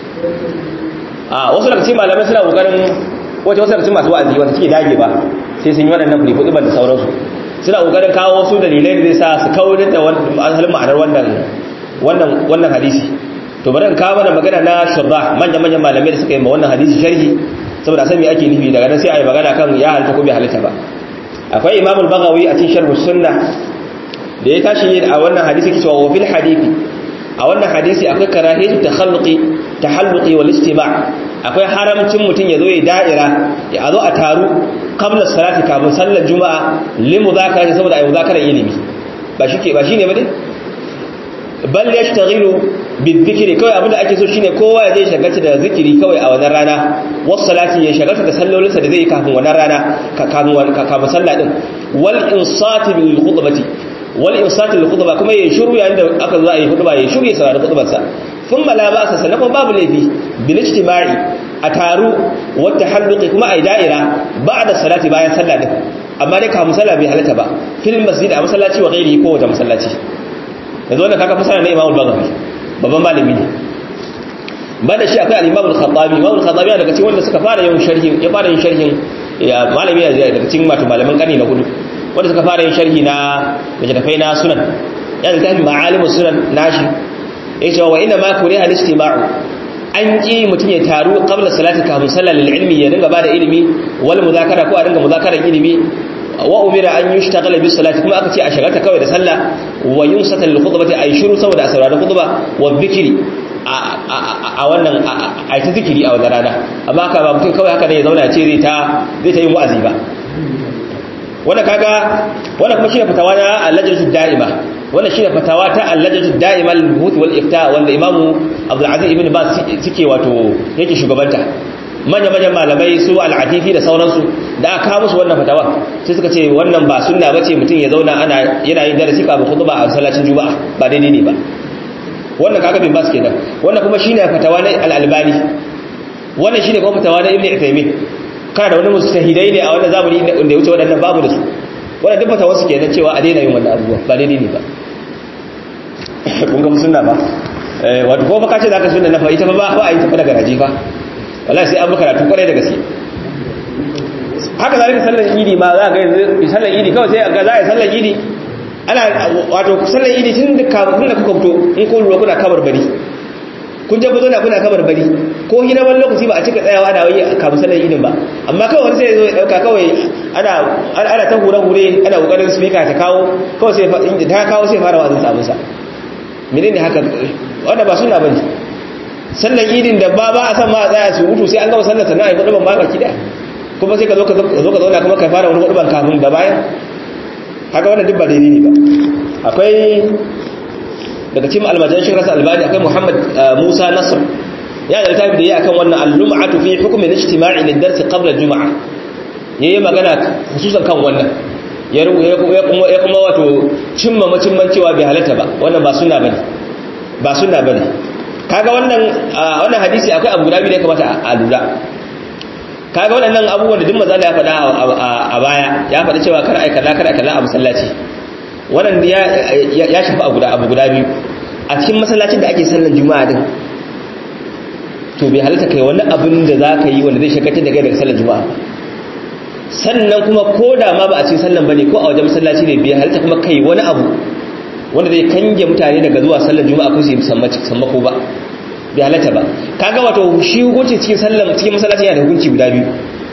Wasu daga cikin malamai suna kokarin wasu daga cikin masu wa'azi wanda suke dage ba sai sun yi waɗannan furifuɗi da sauransu, suna kokarin kawo wasu dalilai da zai sa su kawo da asalin ma'anar wannan hadisi. To bari in kawo mana magana na shurrah manyan malamai da suka yi ma wannan hadisi sharhi, saboda san me ake nufi, daga nan sai a yi magana kan ya halatta ko bai halatta ba. Akwai Imam al-Baghawi a cikin Sharh Sunnah da ya tashi a wannan hadisi yake cewa wa fil hadisi, a wannan hadisi akwai karahiyatu tahalluqi wal istima', akwai haramcin mutun yazo ya da'ira ya zo a taru qabla salati kafin sallar juma'a limudhakara, saboda ayi mudhakaran ilimi. ba shine ba dai, bal yashtaghilu bizikri, kawai abinda ake so shine kowa ya je shagalta da zikiri kawai a wannan rana, was salati ya shagalta da sallolinsa da zai yi kafin wannan rana, kafin sallah din, wal insati bil khutbati, kuma ya shiru yayin da aka zo a yi khutba, ya shiru ya saurari khutbar sa. Thumma la ba'sa, sannan kuma babu laifi bil ijtima'i, a taru wa tahalluqi, kuma ai da'ira ba'da salati, bayan sallah din, amma dai kafin sallah bai halatta ba, fil masjid, a masallaci wa ghairihi, ko wata masallaci. yanzu wannan kaga fasara na Imam al-Baghawi, babban malami ne. Banda shi akwai al-Imam al-Khattabi. Imam al-Khattabi yana daga cikin wanda suka fara yin sharhin malami ne daga cikin malaman karni na hudu, wanda suka fara yin sharhi na littattafai na sunan. Yana littafin Ma'alimus Sunan nashi, yace wa inna ma kuriha al-istima'u an ki mutun ya taru qabla salati kafin sallar ilmi ya dinga bada ilimi wal muzakara ko a dinga muzakaran ilimi wa umira an yushtaghala bis salati kuma aka ce a shagalta kawai da sallah wa yunsata lil khutbati ay shiru saboda sauraron khutba wa dhikri a wannan ai ta zikiri a wannan rana amma ka ba mutum kawai haka ne ya zauna ya ce zai ta yin wa'azi ba wannan kaga wannan kuma shine fatawa na al-lajnatu da'ima wannan shine fatawa ta al-lajnatu da'ima al-buhuth wal ifta wanda imamu Abdul Aziz ibn Baz suke wato yake shugabanta manyan malamai su al-Atifi da sauransu da aka musu wannan fatawa sai suka ce wannan ba sunna bace mutum ya zauna yana yin darasi kafin khutba a masallacin juma'a ba daidai ne ba wannan kaga bin Baz kenan wannan kuma shine fatawa na al-Albani wannan shine kuma fatawa na Ibn Uthaymeen kana da wani mustahidai ne a wannan zamani da ya wuce waɗannan babu da su wannan duk fatawa su kenan cewa a daina yin wannan abubuwa ba daidai ne ba kun ga sunna ba wato ko baka ce zaka sunna na fa ita fa ba a yi tafi daga raji fa wallahi sai an maka karatu kwarai da gaske haka zalika sallar idi ma za ka ga sallar idi kawai sai ga za a yi sallar idi ana wato sallar idi tun da kafin da kuka fito in ko lura kuna kabar bari kun je fito na kuna kabar bari ko hina wani lokaci ba a cika tsayawa ana wai kafin sallar idin ba amma kawai wani sai ya zo ya dauka kawai ana ta hure ana kokarin speaker ta kawo kawai sai ta kawo sai fara wazin sabon sa menene haka wanda ba sunna bane sallar idin da ba a san ma a tsaya su hutu sai an gama sallar sannan ai hudu ban baki da kuma sai ka zo ka zauna kuma ka fara wani hudu ban kafin da bayan haka wannan duk ba daidai ne ba akwai daga cikin almajan shi rasa albani akwai Muhammad Musa Nasr ya da littafi da yayi akan wannan al-lum'atu fi hukm al-ijtima'i lid-dars qabla al-jum'ah yayi magana hususan kan wannan ya kuma wato cimman cewa bai halatta ba wannan ba sunna bane kaga wannan hadisi akwai abu guda biyu da ya kamata a lura kaga waɗannan abubuwan da duk manzo ya faɗa a baya ya faɗa cewa kar ai kalla a masallaci wannan ya shafi abu guda biyu a cikin masallacin da ake sallar juma'a din to bai halatta kai wani abin da zaka yi wanda zai shakatar da kai daga sallar juma'a sannan kuma koda ma ba a cikin sallan bane ko a wajen masallaci ne bai halatta kuma kai wani abu wanda zai kange mutane daga zuwa sallar juma'a ko su yi sammako ba bai halatta ba kaga wato shi hukunci cikin masallaci yana da hukunci guda biyu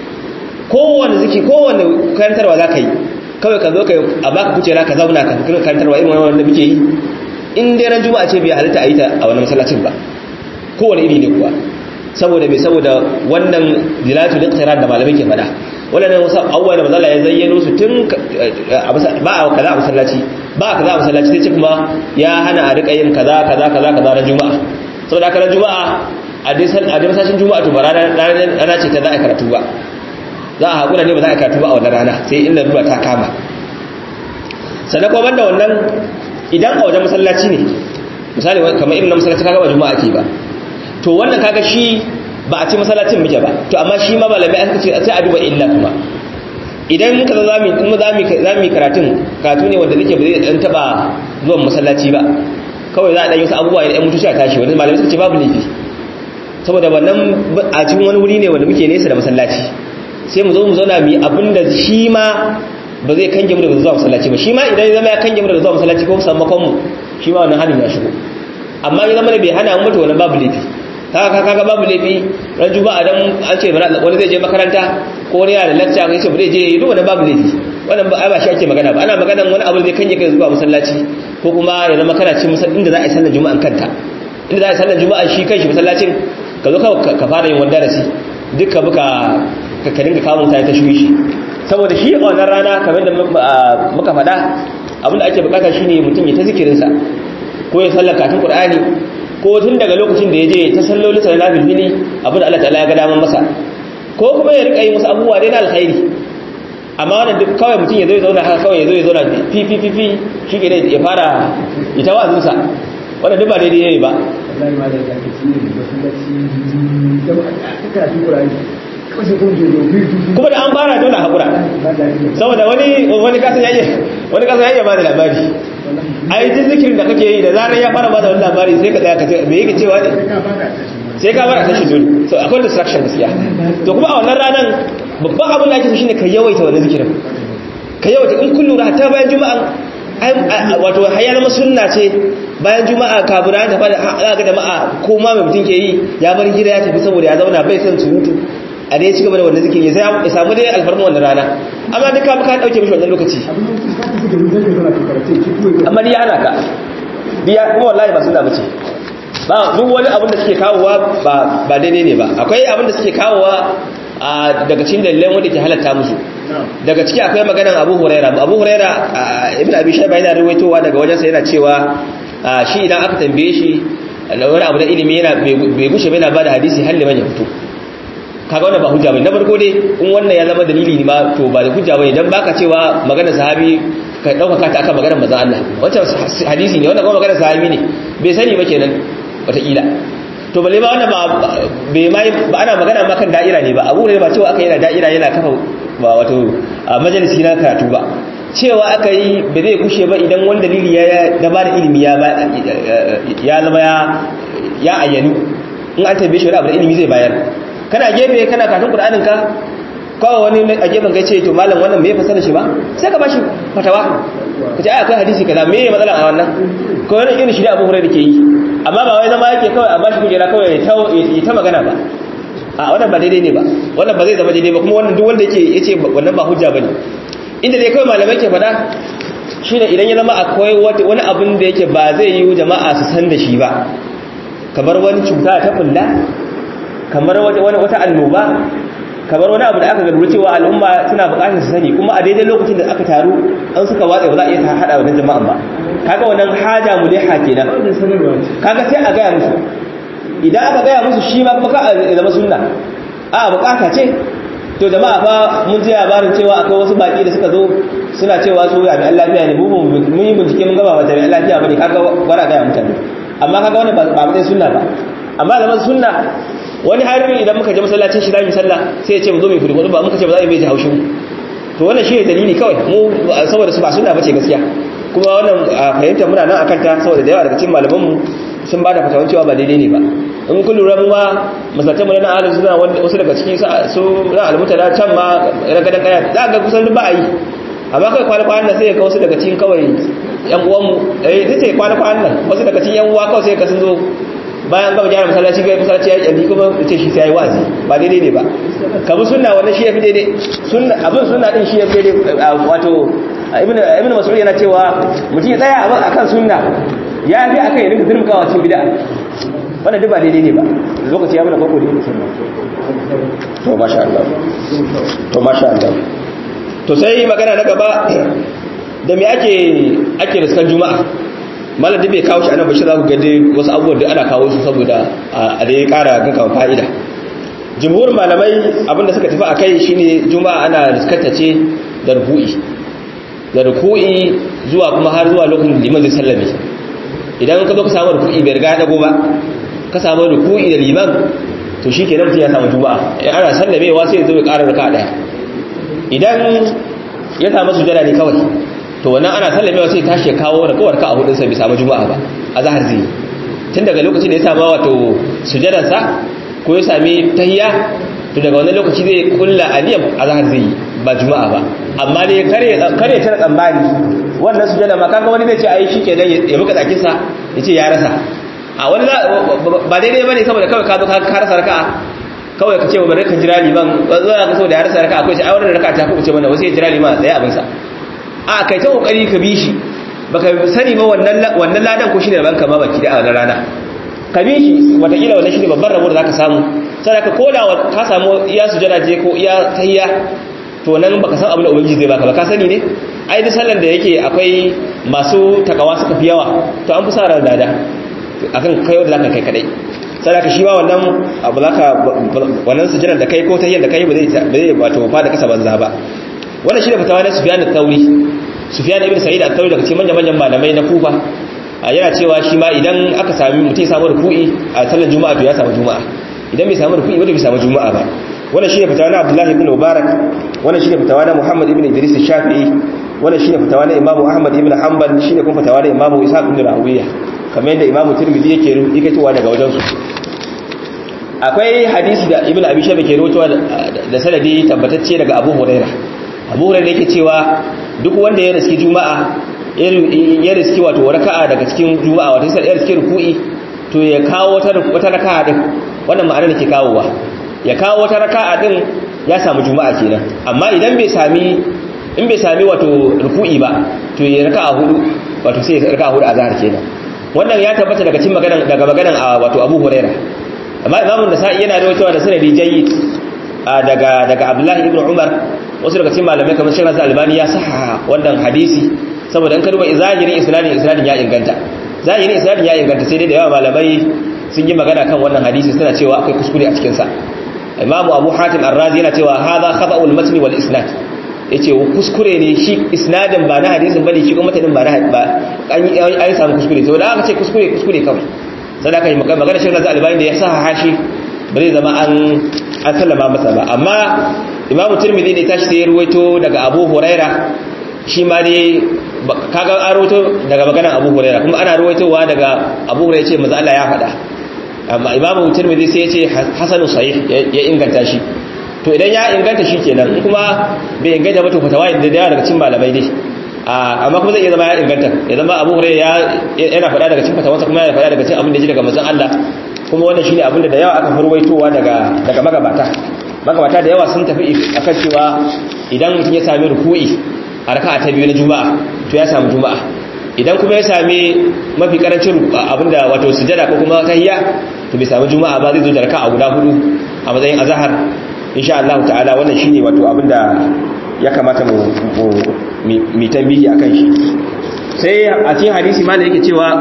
kowanne karantarwa za ka yi kawai ka zo ka a baka kucera ka zauna ka karantarwa irin wanda muke yi in dai ran juma'a ce bai halatta a yi ta a wannan masallacin ba kowane iri ne kuwa saboda wannan dilatul iqtiran da malamai ke faɗa wannan wasu abubuwa da mazala ya zayyano su tun ba a kaza a masallaci sai ce kuma ya hana a rika yin kaza ran juma'a saboda haka ran juma'a a dai masashin juma'a to ba rana ce ta za a karatu ba za a haƙura ne ba za a karatu ba a wannan rana sai inda ruwa ta kama sannan kuma banda wannan idan a wajen masallaci ne misali kamar irin na masallaci kaga ba juma'a ke ba to wannan kaga shi ba a ce masallacin muke ba to amma shi ma malamai aka ce sai a duba illa kuma idan muka zo zamu karatun karatu ne wanda nake ba zai dan taba zuwan masallaci ba kawai za a dan yi wasu abubuwa da ɗan mutu sha tashi wanda malamai suka ce babu laifi saboda wannan a cikin wani wuri ne wanda muke nesa da masallaci sai mu zauna mu yi abinda shi ma ba zai kange mu daga zuwa masallaci ba shi ma idan ya zama ya kange mu daga zuwa masallaci ko sammakon mu shi ma wannan halin ya shigo amma ya zama da bai hana mu mutu wannan babu laifi kaga babu laifi ran juma'a dan an ce wani zai je makaranta ko wani yana da lecture kai ce bare je yi duk wannan babu laifi wannan ba shi ake magana ba ana magana wani abu zai kanje kai zuwa masallaci ko kuma ya zama kana cikin masallacin inda za a yi sallar juma'an kanta inda za a yi sallar juma'a shi kanshi masallacin ka zo ka fara yin wani darasi dukka ka dinga kawo mutane ta shi saboda shi a wannan rana kamar da muka faɗa abinda ake bukata shine mutum ya ta zikirinsa ko ya sallar katin qur'ani ko tun daga lokacin da ya je ta salloli sa na nafili abin da Allah ta'ala ya ga daman masa ko kuma ya rika yi musu abubuwa dai na alkhairi amma wannan duk kawai mutum ya zo ya zauna haka kawai ya zauna fi shi ke ya fara ita wa'azin sa wannan duk ba daidai ne ba wallahi ma da kake cikin kuma da an fara dole hakura saboda wani kasan yayi ba da labari ai duk zikirin da kake yi da zarar ya fara ba da wani labari sai ka tsaya ka ce me yake cewa ne sai ka fara tashi dole so akwai distraction gaskiya to kuma a wannan ranan babban abin da ake so shine ka yawaita wannan zikirin ka yawaita in kullu hatta bayan juma'a wato hayya zama sunna ce bayan juma'a kabura ta fara za ga jama'a ko ma mai mutum ke yi ya bar gida ya tafi saboda ya zauna bai san surutu a dai ci gaba da wannan zikirin sai ya samu dai alfarma wannan rana amma duka ka dauke mishi wannan lokaci amma ni ana ka biya kuma wallahi ba sunna bace ba duk wani abin da suke kawowa ba daidai ne ba akwai abin da suke kawowa daga cikin dalilan wanda ke halatta musu daga ciki akwai maganar Abu Huraira Ibn Abi Shayba yana ruwaitowa daga wajensa yana cewa shi idan aka tambaye shi wani abu da ilimi yana bai gushe bai na bada hadisi har liman ya fito kaga wannan ba hujja bane na farko dai in wannan ya zama dalili ne ma to ba da hujja bane dan baka cewa maganar sahabi ka dauka ta akan maganar manzon Allah wancan hadisi ne wannan kuma maganar sahabi ne bai sani ba kenan wata kila to balle ba wannan ba ana magana ma kan da'ira ne ba abu ne ba cewa aka yana da'ira yana kafa ba wato majalisi na karatu ba cewa aka yi ba zai kushe ba idan wani dalili ya gaba da ilimi ya zama ya ayyanu in an tambaye shi wani abu da ilimi zai bayar kana gefe kana karatun Qur'anin ka kawai wani a gefen kai ce to malam wannan me fasara shi ba sai ka bashi fatawa kace ai akwai hadisi kaza me matsala a wannan ko wani irin shi da Abu Hurairah ke yi amma ba wai zama yake kawai a bashi kujera kawai ya ta magana ba a wannan ba daidai ne ba wannan ba zai zama daidai ba kuma wannan duk wanda yake yace wannan ba hujja bane inda dai kawai malamai ke fada shine idan ya zama akwai wani abin da yake ba zai yi jama'a su san da shi ba kamar wani cuta ta bulla kamar wata annoba kamar wani abu da aka garuru cewa al'umma suna bukatar su sani kuma a daidai lokacin da aka taru an suka watsa ba za a iya hada wannan jama'an ba kaga wannan haja muliha kenan kaga sai a gaya musu idan aka gaya musu shi ma kuma ka zama sunna a bukata ce to jama'a fa mun ji labarin cewa akwai wasu baki da suka zo suna cewa su jami'an lafiya ne mun yi bincike mun gaba ba jami'an lafiya bane kaga wara gaya mutane amma kaga wannan ba matsayin sunna ba amma zaman sunna wani harbi idan muka je masallacin shi zamu sallah sai ya ce mu zo mu fudi ba muka ce ba za mu bai haushin to wannan shi ne dalili kawai mu saboda su ba sunna bace gaskiya kuma wannan fahimta muna nan akan ta saboda da yawa daga cikin malaman mu sun bada fatawan cewa ba daidai ne ba in kun lura mu ma masallacin mu na ahlus sunna wanda wasu daga cikin su na almutala can ma ragadan kaya za ga kusan duk ba a yi amma kai kwana-kwanan nan sai ga wasu daga cikin kawai yan uwanmu sai kwana-kwanan nan wasu daga cikin yan uwa kawai sai ka sun zo bayan gaba gyara masallaci ga masallaci ya yi kyalli kuma ce shi sai ya yi wazi ba daidai ne ba ka bi sunna wannan shi ya fi daidai abin sunna din shi ya fi daidai wato ibn mas'ud yana cewa mutum ya tsaya akan sunna ya fi akan ya rinka zurmkawa cikin bid'a wannan duk ba daidai ne ba lokaci ya mana farko da sunna to masha Allah to sai magana na gaba da me ake riskan juma'a malam da bai kawo shi anan bashi za ku ga dai wasu abubuwan da ana kawo su saboda a dai kara gankan fa'ida jumhur malamai abinda suka tafi akai shine juma'a ana riskata ce da ruku'i zuwa kuma har zuwa lokacin liman zai sallame idan ka zo ka samu ruku'i bai riga dago ba ka samu ruku'i da liman to shikenan mutum ya samu juma'a in ana sallamewa sai ya zo ya ƙara raka daya idan ya samu sujada ne kawai to wannan ana sallamewa sai tashi ya kawo rakawar ka a hudun sa bai samu juma'a ba a zahar zai tun daga lokacin da ya samu wato sujadar sa ko ya sami tahiyya to daga wannan lokaci zai kulla aniyam a zahar zai ba juma'a ba amma dai kare tana tsammani wannan sujada ma kaga wani zai ce ai shikenan ya buka tsakin sa yace ya rasa a wani ba daidai bane saboda kawai ka zo ka rasa raka'a kawai ka ce bari ka jira liman zo ka saboda ya rasa raka'a akwai shi ai wannan raka'a ta kuce mana wasu ya jira liman tsaye abin sa a kai ta kokari ka bi shi baka sani ba wannan ladan ko shine banka ma baki da rana ka bi shi watakila wannan shine babban rabo da zaka samu sai ka koda ka samu iya sujada je ko iya tahiyya to nan baka san abin da ubangiji zai baka ba ka sani ne ai da sallan da yake akwai masu takawa suka fi yawa to an fi sa ran dada akan kai wanda zaka kai kadai sai ka shi ba wannan abu zaka wannan sujudan da kai ko tahiyyar da kai ba zai wato fa da kasa banza ba wannan shi da fatawa na Sufyan al-Thawri Sufyan ibn Sa'id al-Thawri daga cikin manyan malamai na Kufa yana cewa shi ma idan aka sami mutum ya samu ruku'i a sallar juma'a to ya samu juma'a idan bai samu ruku'i wanda bai samu juma'a ba wannan shi ne fatawa na Abdullah ibn Mubarak wannan shi ne fatawa na Muhammad ibn Idris al-Shafi'i wannan shi ne fatawa na Imam Ahmad ibn Hanbal shi ne kuma fatawa na Imam Ishaq ibn Rawiya kamar yadda Imam Tirmidhi yake tuwa daga wajen su akwai hadisi da Ibn Abi Shayba ke rawaitowa da sanadi tabbatacce daga Abu Hurairah yake cewa duk wanda ya riski juma'a ya riski wato raka'a daga cikin juma'a wato sai ya riski ruku'i to ya kawo wata raka'a din wannan ma'anar da ke kawowa ya kawo wata raka'a din ya samu juma'a kenan amma idan bai sami wato ruku'i ba to ya raka'a hudu wato sai ya raka'a hudu a zahar kenan wannan ya tabbata daga cikin maganan wato Abu Hurairah amma Imam Nasa'i yana rawaitowa da sanadi jayyid daga Abdullahi ibn Umar wasu daga cikin malamai kamar Sheikh Nasir Albani ya sahaha wannan hadisi saboda in ka duba zahirin isnadin ya inganta sai dai da yawa malamai sun yi magana kan wannan hadisi suna cewa akwai kuskure a cikin sa Imam Abu Hatim Ar-Razi yana cewa hadha khata'ul matn wal isnad yace kuskure ne shi isnadin ba na hadisin bane shi kuma matanin ba an samu kuskure saboda aka ce kuskure kawai sadaka magana Sheikh Nasir Albani da ya sahaha shi ba zai zama an sallama masa ba amma Imam Tirmidhi ne tashi sai ya ruwaito daga Abu Huraira shi ma ne kaga an ruwaito daga maganar Abu Huraira kuma ana ruwaitowa daga Abu Huraira ce manzo Allah ya faɗa amma Imam Tirmidhi sai ya ce hasanu sahih ya inganta shi to idan ya inganta shi kenan kuma bai inganta ba to fatawa da yawa daga cikin malamai dai amma kuma zai iya zama ya inganta ya zama Abu Huraira yana faɗa daga cikin fatawarsa kuma yana faɗa daga cikin abin da ya ji daga manzon Allah kuma wannan shine abin da yawa aka farwaitowa daga magabata da yawa sun tafi akan cewa idan mutum ya sami ruku'i a raka'a ta biyu na juma'a to ya samu juma'a idan kuma ya sami mafi karancin abinda wato sujada ko kuma tahiyya to bai samu juma'a ba zai zo da raka'a guda hudu a matsayin azhar insha Allah ta'ala wannan shine wato abinda ya kamata mu tambayi akan shi sai a cikin hadisi ma da yake cewa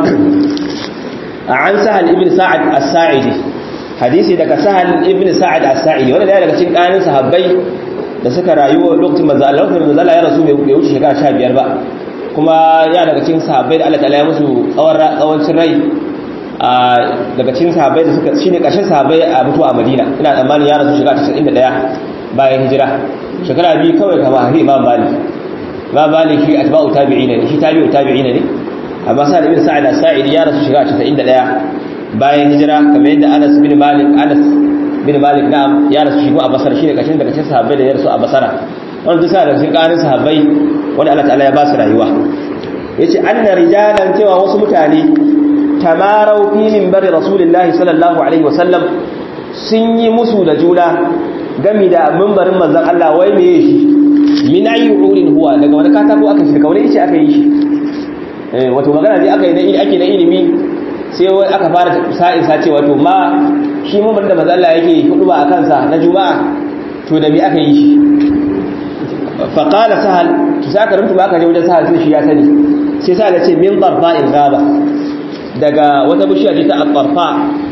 an Sahal ibn Sa'ad as-Sa'idi hadisi daga Sahal ibn Sa'ad as-Sa'idi wanda daga cikin kanin sahabbai da suka rayu lokacin manzo Allah ya rasu bai wuce shekara 15 ba kuma ya daga cikin sahabbai da Allah ta'ala ya musu tsawancin rai daga cikin sahabbai da suka shine kashin sahabbai a mutuwa a Madina ina tsammani ya rasu shekara 91 bayan hijira shekara biyu kawai kama Imam Malik shi atba'u tabi'ina ne shi tabi'ina ne amma Sa'ad ibn Sa'id as-Sa'idi ya rasu shekara 91 bayan hijira kamar yadda Anas bin Malik na'am ya rasu shi a Basra shine kashin daga cikin sahabbai da ya rasu a Basra wannan duk sai da cikin karin sahabbai wanda Allah ta'ala ya ba su rayuwa yace anna rijalan cewa wasu mutane tamarau fi minbari Rasulullahi sallallahu alaihi wasallam sun yi musu da juna gami da minbarin manzon Allah wai meye shi min ayyurin huwa daga wani katako aka shi daga wani ice aka yi shi wato magana dai aka yi ake na ilimi sai wai aka fara sa'in sace wato ma shi mun da manzo Allah yake hudu ba akan sa na juma'a to da me aka yi shi fa qala Sahal to sai aka rubuta aka je wajen Sahal sai shi ya sani sai Sahal ya ce min darfa'il ghaba daga wata bishiya ce ta al-tarfa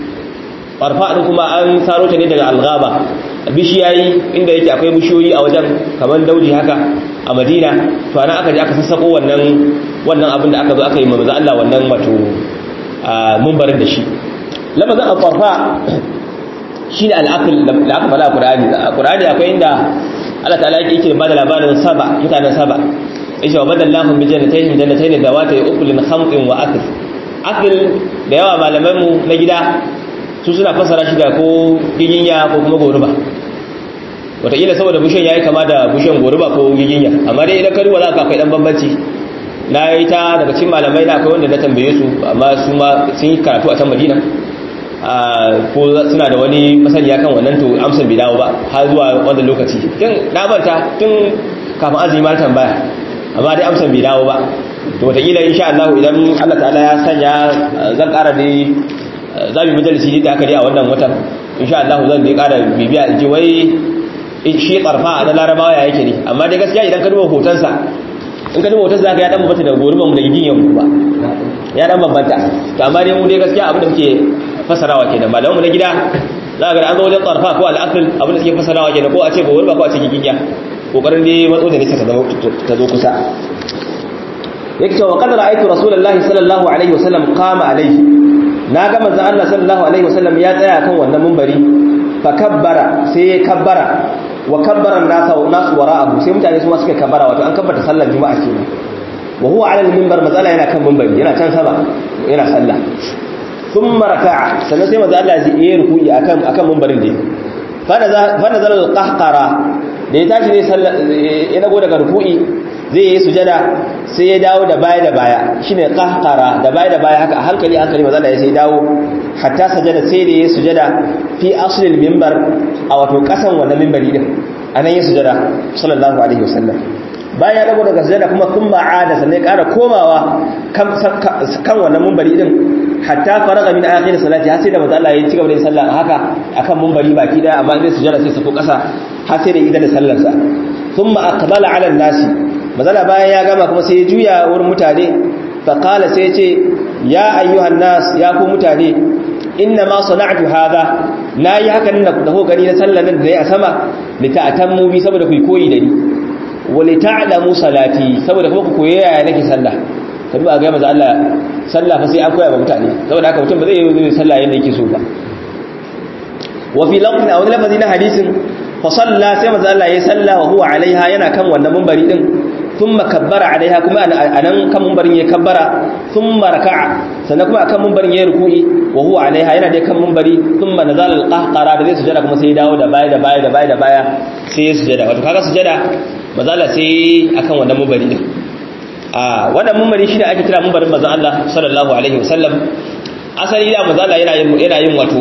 din kuma an saro ta ne daga al-ghaba bishiyayi inda yake akwai bishiyoyi a wajen kamar daudi haka a Madina to ana aka je aka sassako wannan abin da aka zo aka yi manzo Allah wannan wato mumbarin da shi lamazin al-tarfa shine al-aql da aka fara Qur'ani akwai inda Allah ta'ala yake ba da labarin mutanen Saba yace wa badallahu bi jannatayn dawati ukulin khamqin wa akl da yawa malaman mu na gida su suna fasara shi da ko giginya ko kuma goruba wataƙila saboda bushen yayi kama da bushen goruba ko giginya amma dai idan ka duba za ka akwai dan bambanci na yi ta daga cikin malamai na akwai wanda na tambaye su amma su ma sun yi karatu a can Madina ko suna da wani masaniya kan wannan to amsan bai dawo ba har zuwa wannan lokaci tun na manta tun kafin azumi ma tambaya amma dai amsan bai dawo ba to wataƙila insha Allah idan Allah ta'ala ya sanya zan ƙara dai za mu majalisi da aka dai a wannan watan insha Allah zan dai ƙara bibiya ji wai shi ƙarfa na larabawa ya yake ne amma dai gaskiya idan ka duba hotonsa in ka duba hotonsa ya dan bambanta da goruban mu da gigiyan mu ba ya dan bambanta to amma dai mu dai gaskiya abin da muke fasarawa kenan malamu na gida za ga an zo wajen ƙarfa ko al'aql abin da suke fasarawa kenan ko a ce goruba ko a ce gigiya kokarin dai matso da nisa ta zo kusa yake cewa qad ra'aytu rasulullahi sallallahu alaihi wasallam qama alaihi na ga manzon Allah sallallahu alaihi wasallam ya tsaya kan wannan minbari fa kabbara sai ya kabbara wa kabbara nasu wara'ahu sai mutane su ma suka kabbara wato an kabbata sallar juma'a kenan wa huwa ala al-minbar mazala yana kan minbari yana can sama yana sallah thumma raka'a sannan sai manzon Allah ya yi ruku'i akan minbarin dai fa nazala al-qahqara da ya tashi ne ya dago daga ruku'i zai yi sujada sai ya dawo da baya shine qahqara da baya haka a hankali manzo Allah ya sai dawo hatta sajada sai da ya sujada fi aslil minbar a wato kasan wannan minbari din anan ya sujada sallallahu alaihi wasallam bayan ya dago daga sujada kuma ada sannan ya ƙara komawa kan wannan minbari din hatta faraga min akhir salati har sai da manzo Allah ya ci gaba da sallah haka akan minbari baki daya amma idan sujada sai sako kasa har sai da idan da sallar sa thumma aqbala ala an-nasi mazala bayan ya gama kuma sai ya juya wurin mutane faqala sai ya ce ya ayyuhan nas ya ku mutane inna ma sana'tu hadha nayi hakan nan da ho gani na sallar nan da yayi a sama li ta'tammu bi saboda ku koyi da ni wa li ta'lamu salati saboda kuma ku koyi yaya nake sallah ka duba ga manzo Allah sallah fa sai an koya wa mutane saboda haka mutum ba zai yi sallah yanda yake so ba wa fi lafzin aw lafzin hadisin fa salla sai manzo Allah yayi sallah wa huwa alaiha yana kan wannan minbari din thumma kabbara alaiha kuma anan kan minbarin yayi kabbara thumma raka'a sannan kuma akan minbarin yayi ruku'i wa huwa alaiha yana dai kan minbari thumma nazala al-qahqara da zai sujada kuma sai ya dawo da baya sai ya sujada wato kaga sujada manzo Allah sai akan wannan minbari din wannan minbari shi da ake kira minbarin manzo Allah sallallahu alaihi wasallam asali da manzo Allah yana yin wato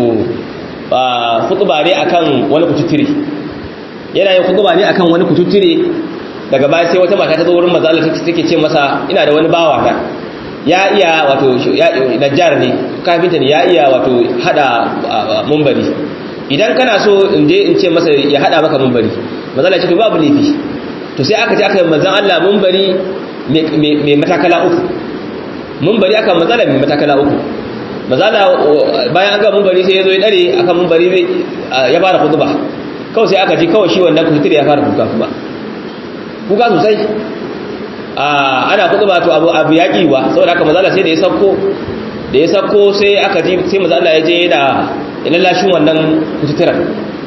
khutba ne akan wani kututture yana yin khutba ne akan wani kututture daga baya sai wata mata ta zo wurin manzo Allah take ce masa ina da wani bawa da ya iya wato najjar ne kafinta ne ya iya wato hada minbari idan kana so in je in ce masa ya hada maka minbari manzo Allah ya ce babu laifi to sai aka ce aka yi manzo Allah minbari mai matakala uku minbari aka manzo Allah mai matakala uku mazala bayan an ga munbari sai yazo ya dare akan munbari ya fara khutba kawai sai aka ji kawai shi wannan kuture ya fara kuka sosai ana khutba to abu yaki wa saboda haka mazala sai da ya sako sai aka ji sai mazala ya je yana lashin wannan kuturan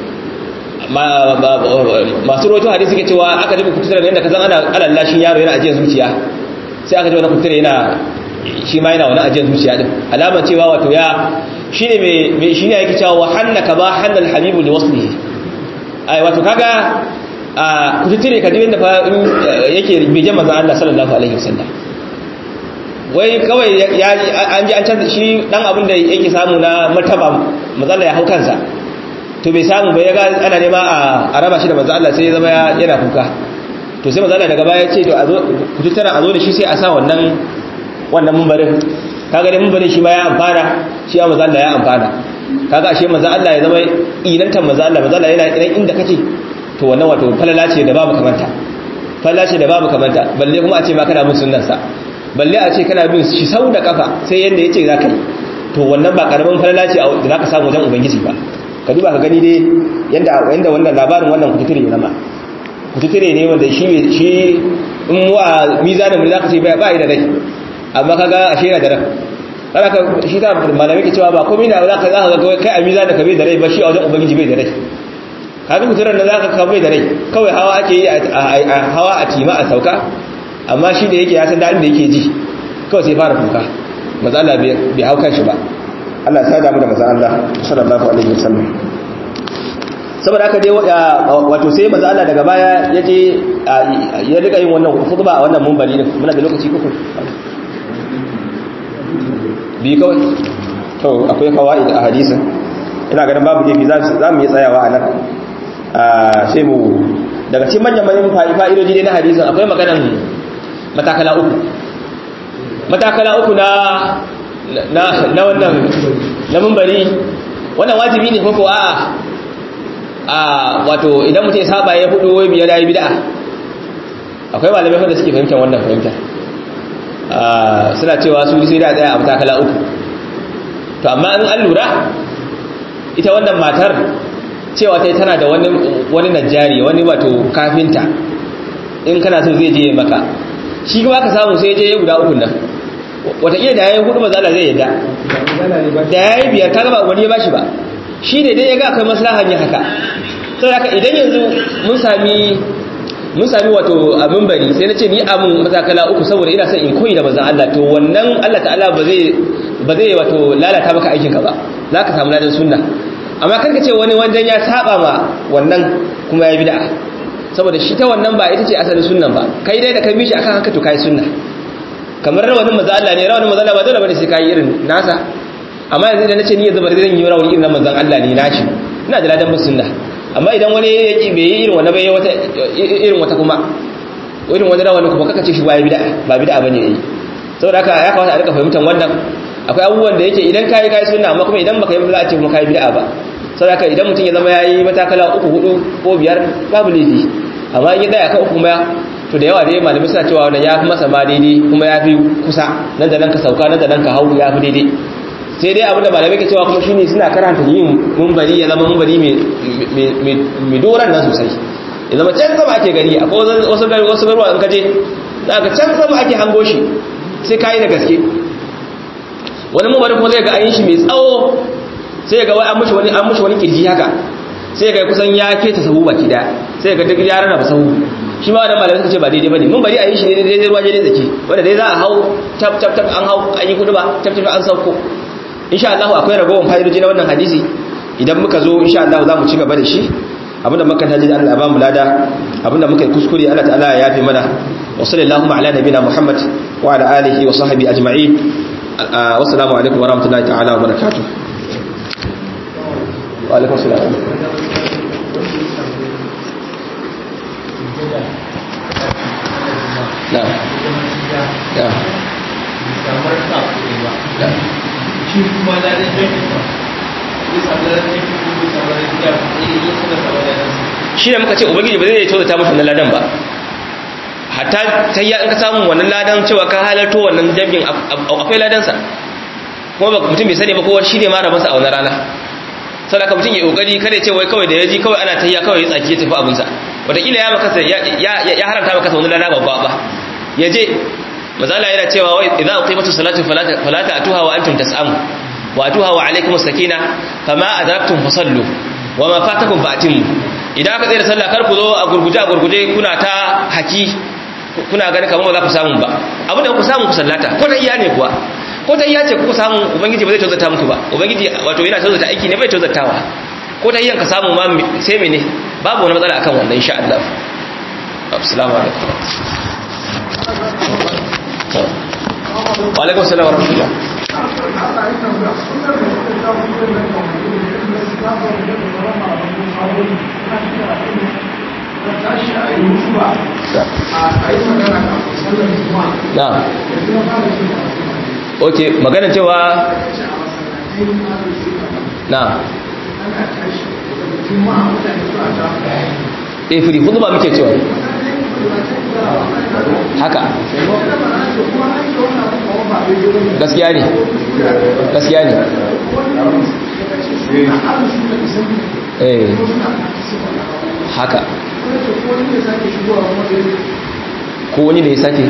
masu roto hadisi suke cewa aka ji kuturan yanda kazan ana lashin yaro yana ajiyar zuciya sai aka ji wannan kuture yana shi ma yana wani ajiyar zuciya din alamar cewa wato ya shine mai shine yake cewa hannaka ba hannal habibu li waslihi ai wato kaga ku tutire ka dibin da fa yake bije manzon Allah sallallahu alaihi wasallam wai kawai ya an ji an canza shi dan abin da yake samu na martaba manzon ya hau kansa to bai samu ba ya ga ana nema a raba shi da manzon Allah sai ya zama yana kuka to sai manzon daga baya ya ce to a zo ku tutira a zo da shi sai a sa wannan mumbarin kaga dai mumbarin shi ma ya amfana shi ya manzo Allah ya amfana kaga ashe manzo Allah ya zama inantan manzo Allah yana idan inda kake to wannan wato falala ce da babu kamanta balle kuma a ce ma kana bin sunnar sa balle a ce kana bin shi sau da kafa sai yanda yace zaka yi to wannan ba karamin falala ce da zaka samu wajen ubangiji ba ka duba ka gani dai yanda wannan labarin wannan kututure ne ma kututure ne wanda shi in wa mizanin mu zaka ce ba da rai amma kaga ashe yana da ran kana ka shi da malamai ke cewa ba komai ne za ka ga kai a miza da ka bai da rai ba shi a wajen ubangiji bai da rai kaga muturan da zaka ka bai da rai kawai hawa ake yi a hawa a tima a sauka amma shi da yake ya san dadin da yake ji kawai sai fara kuka manzo Allah bai hauka shi ba Allah ya sada mu da manzo Allah sallallahu alaihi wasallam saboda haka dai wato sai manzo Allah daga baya yaje ya riga yin wannan khutba a wannan munbari din muna da lokaci uku bi kawai to akwai fawaid a hadisin ina ganin babu jefi za mu yi tsayawa a nan sai mu daga cikin manyan fa'idoji dai na hadisin akwai maganan matakala uku na wannan na munbari wannan wajibi ne ko a'a wato idan mutum ya saba ya hudu wai biyar yayi bid'a akwai malamai da suke fahimtar wannan fahimta suna cewa su sai da tsaya a matakala uku to amma in an lura ita wannan matar cewa ta tana da wani najjari wani wato kafinta in kana so zai je maka shi kuma ka samu sai je guda uku nan wataƙila da yayin hudu maza zai yadda da yayi biyar kaga ba wani ya bashi ba shi ne dai ya ga akwai maslahan yin haka sai haka idan yanzu mun sami wato abin bari sai na ce ni amin matakala uku saboda ina son in koyi da manzon Allah to wannan Allah ta'ala ba zai wato lalata maka aikin ka ba zaka samu ladan sunna amma karka ce wani wandan ya saba ma wannan kuma ya bid'a saboda shi ta wannan ba ita ce asalin sunnan ba kai dai da ka bi shi akan haka to kai sunna kamar rawanin manzo Allah ne rawanin manzo Allah ba dole bane sai kai irin nasa amma yanzu idan nace ni yanzu bari zan yi rawani irin manzon Allah ne nashi ina da ladan bin sunna amma idan wani ya ki bai yi irin wannan bai wata irin wata kuma irin wani rawanin kuma kaka ce shi waye bid'a ba bid'a bane yayi saboda haka ya kamata a rika fahimtar wannan akwai abubuwan da yake idan kai sunna amma kuma idan baka yi ba za a ce kuma kai bid'a ba saboda haka idan mutum ya zama yayi matakala 3 4 ko 5 babu laifi amma in ya tsaya kan 3 ma to da yawa dai malamai suna cewa wannan ya fi masa ma daidai kuma ya fi kusa nan da nan ka sauka nan da nan ka hau ya fi daidai sai dai abinda malamai ke cewa kuma shine suna karanta yin mumbari ya zama mumbari mai doran nan sosai ya zama can sama ake gani akwai wasu garuwa in kaje za ka can sama ake hango shi sai kayi da gaske wani mumbari kuma zai ga an yi shi mai tsawo sai ga wai an mushi wani kirji haka sai ga kusan ya keta sahu baki daya sai ga duk yaran ba sahu shi ma wannan malamai suka ce ba daidai bane mun bari a yi shi ne daidai ruwa daidai tsaki wanda dai za a hau tap an hau an yi kudu ba tap an sauko insha Allah akwai ragowar fa'idoji na wannan hadisi idan muka zo insha Allah za mu ci gaba da shi abinda muka taji Allah ya ba mu lada abinda muka yi kuskure Allah ta'ala ya yafe mana wa sallallahu ala nabina Muhammad wa ala alihi wa sahbihi ajma'in wassalamu alaikum wa rahmatullahi ta'ala wa barakatuh wa alaikum assalam na shi kuma da ne shi ne muka ce ubangiji ba zai tausata masa wannan ladan ba hatta tayya in ka samu wannan ladan cewa ka halarto wannan jami'in akwai ladansa kuma ba mutum bai sani ba kowa shi ne ma rabansa a wannan rana sai ka mutum ya kokari kada ya ce wai kawai da yaji kawai ana tayya kawai ya tsaki ya tafi abinsa wataƙila ya maka ya haramta maka wannan ladan babba ba ya je mazala yana cewa wai idza uqimatu salatu fala ta'tuha wa antum tas'amu wa atuha wa alaykumus sakina fama adraktum fasallu wa ma fatakum fa'timu idan aka tsaya da sallah kar ku zo a gurguje kuna ta haki kuna gani kamar ba za ku samu ba abin da ku samu ku sallata ko ta iya ne kuwa ko ta iya ce ku samu ubangiji ba zai tozata muku ba ubangiji wato yana tozata aiki ne bai tozatawa ko ta iya ka samu ma sai mene babu wani matsala akan wannan insha Allah assalamu alaikum wa alaikum assalam wa rahmatullah na ok magana cewa na firi hudu ba muke cewa haka gaskiya ne haka ko wani da ya sake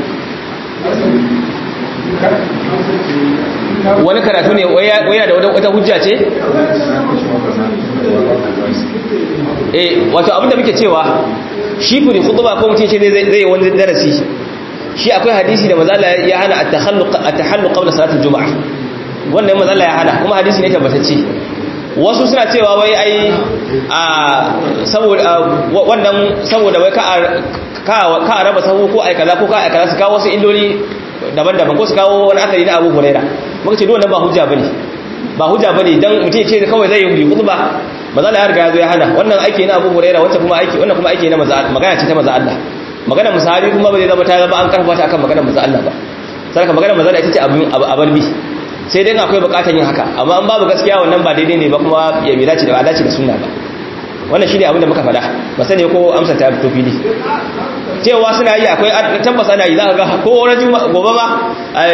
wani karatu ne waya da wata hujja ce wato abinda muke cewa shi ku ne khutba ko mutum ce zai wani darasi shi akwai hadisi da manzo ya hana at-tahalluq qabla salatul juma'a wannan manzo ya hana kuma hadisi ne tabbatacce wasu suna cewa wai ai saboda wai ka raba sahu ko ai kaza ko ka ai kaza su kawo wasu illoli daban-daban ko su kawo wani asali na Abu Huraira muka ce dole ba hujja bane dan mutum ce kawai zai yi khutba manzo ya riga ya zo ya hana wannan aiki na Abu Huraira wannan kuma aiki na manzo magana ce ta manzo Allah magana misali kuma ba zai zama ta zama an karfa ta akan magana manzo Allah ba sarka magana manzo Allah ita ce abin bi sai dai akwai bukatar yin haka amma an babu gaskiya wannan ba daidai ne ba kuma ya bi dace da ba dace da sunna ba wannan shine abin da muka faɗa ba sani ko amsa ta fito fili cewa suna yi akwai tabbas ana yi za ka ga ko wani gobe ma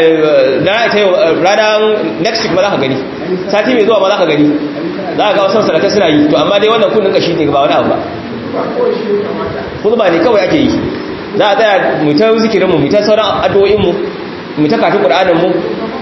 ranar next week ma za ka gani sati mai zuwa ma za ka gani za ka ga wasu sadaka suna yi to amma dai wannan kudin kashi ne ba wani abu ba khutba ne kawai ake yi za a tsaya mu ta zikirin mu ta sauran addu'o'in mu ta kafi qur'anin mu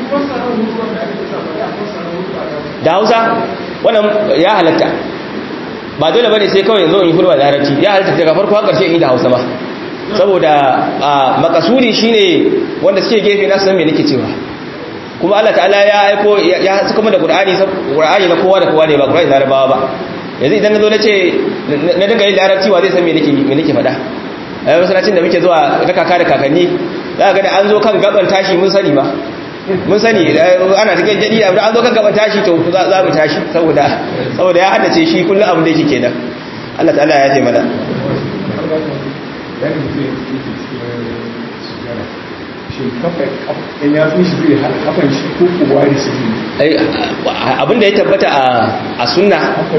da Hausa wannan ya halatta ba dole bane sai kawai yanzu in yi khutba da Larabci ya halatta daga farko har karshe in da Hausa ma saboda makasudi shine wanda suke gefe na san me nake cewa kuma Allah ta'ala ya aiko ya saka mana Qur'ani na kowa da kowa ne ba Qur'ani Larabawa ba yanzu idan na zo na ce na dinga yin larabci wa zai san me nake faɗa a masallacin da muke zuwa ta kaka da kakanni za ka ga da an zo kan gaban tashi mun sani ba mun sani ana cikin jadi an zo kan gaban tashi to za mu tashi saboda ya haddace shi kullum abin da yake kenan Allah ta'ala ya taimaka abinda ya tabbata a sunna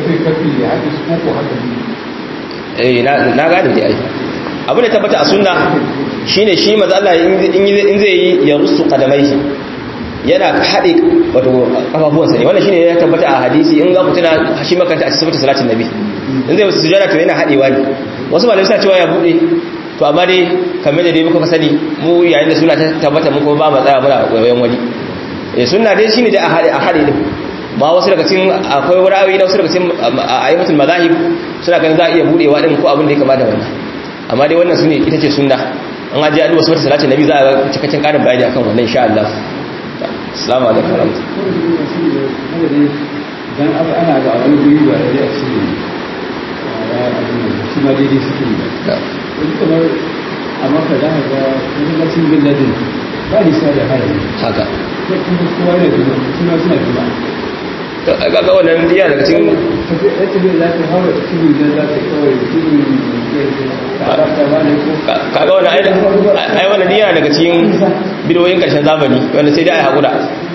na gane da ai abinda ya tabbata a sunna shine shi maza Allah in zai yi ya rusu kadamai yana haɗe wato kafafuwansa ne wannan shine ya tabbata a hadisi in za ku tuna shi makanta a cikin salatin nabi in zai sujada to yana haɗewa ne wasu malamai suna cewa ya bude to amma dai kamar da dai muka sani mu yayin da suna ta tabbata mu kuma ba mu tsaya muna koyon wani sunna dai shine da a hade din ba wasu daga cikin akwai wurawi da wasu daga cikin ayyatul mazahib suna ganin za a iya budewa din ko abin da ya kama da wannan amma dai wannan sune ita ce sunna an aje addu'a sunnat salatin nabi za a ga cikakken karin bayani akan wannan insha Allah assalamu alaikum warahmatullahi dan ana ga wani guri ba da ya ci shi ma dai suke da wani kamar a maka za a ga masallacin bin ladin ba nisa da harami haka kuma kowa da suna juma ga wannan diya daga cikin tafiya za ta hawa cikin da za ta kawai cikin kaga wannan ai wannan diya daga cikin bidoyin karshen zamani wanda sai dai ai hakura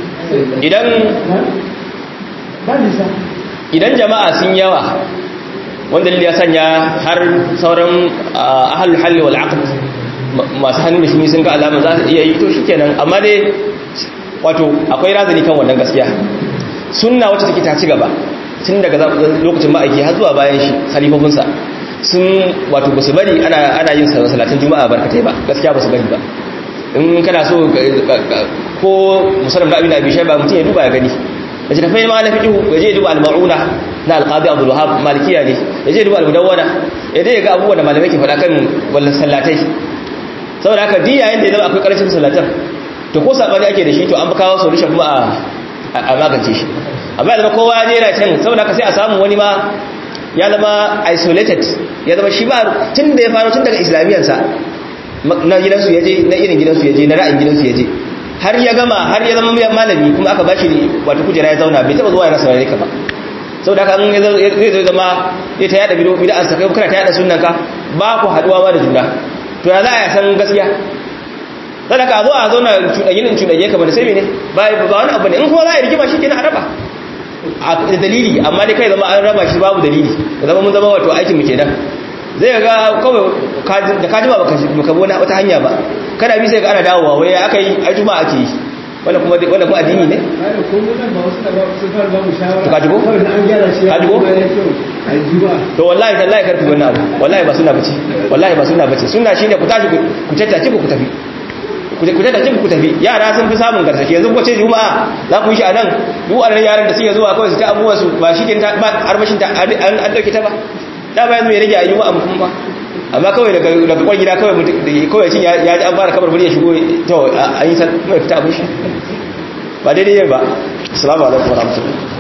idan jama'a sun yawa wanda ya sanya har sauran ahlul halli wal aqd masu hannu da shi sun ga alama za su iya yi to shikenan amma dai wato akwai razani kan wannan gaskiya sunna wacce take ta ci gaba tun daga lokacin ma'aiki har zuwa bayan shi khalifofinsa sun wato basu bari ana yin salatin juma'a barkatai ba gaskiya basu bari ba in kana so ko musallam da abin abi shayba mutum ya duba ya gani da tafai ma na fiqh ya je duba al-ma'una na al-qadi Abdul Wahhab malikiya ne ya je duba al-mudawwana ya dai ga abubuwan da malamai ke faɗa kan wallan sallatai saboda haka diya yanda ya zama akwai karancin sallatan to ko sabani ake da shi to an kawo solution kuma a magance shi amma da kowa ya jera can saboda haka sai a samu wani ma ya zama isolated ya zama shi ba tun da ya fara tun daga islamiyansa na gidansu ya je na irin gidansu ya je na ra'ayin gidansu ya je har ya gama har ya zama malami kuma aka bashi wato kujera ya zauna bai taba zuwa ya rasa rayuwa ba saboda haka zai zama ya ta yada bid'a sa kai kana ta yada sunnan ka ba ku haduwa ba da juna to ya za a san gaskiya sai ka zo a zauna cuɗanye kamar sai mene ba wani abu ne in kuma za a yi rigima shi kenan a raba a dalili amma dai kai zama an raba shi babu dalili zama mun zama wato aikin mu kenan zai ga kawai da kajima baka bi wata hanya ba kada bi sai ga ana dawowa wai aka yi ai juma'a ake yi wannan kuma addini ne to kajibo to wallahi tallahi karfi wannan abu wallahi ba suna bace wallahi ba suna bace sunna shine ku tashi ku tattace ku tafi ku tattace ku tafi yara sun fi samun garsake yanzu ko ce juma'a za ku yi shi a nan duk an yaran da suke zuwa kawai su ta abubuwan su ba shi ke ba armashin ta an dauke ta ba da ba yanzu ya rage a juma'a mutum ba amma kawai daga kwan gida kawai kawai cin ya ji an fara kamar bari ya shigo to an yi mai fita abin shi ba daidai yin ba assalamu alaikum warahmatullahi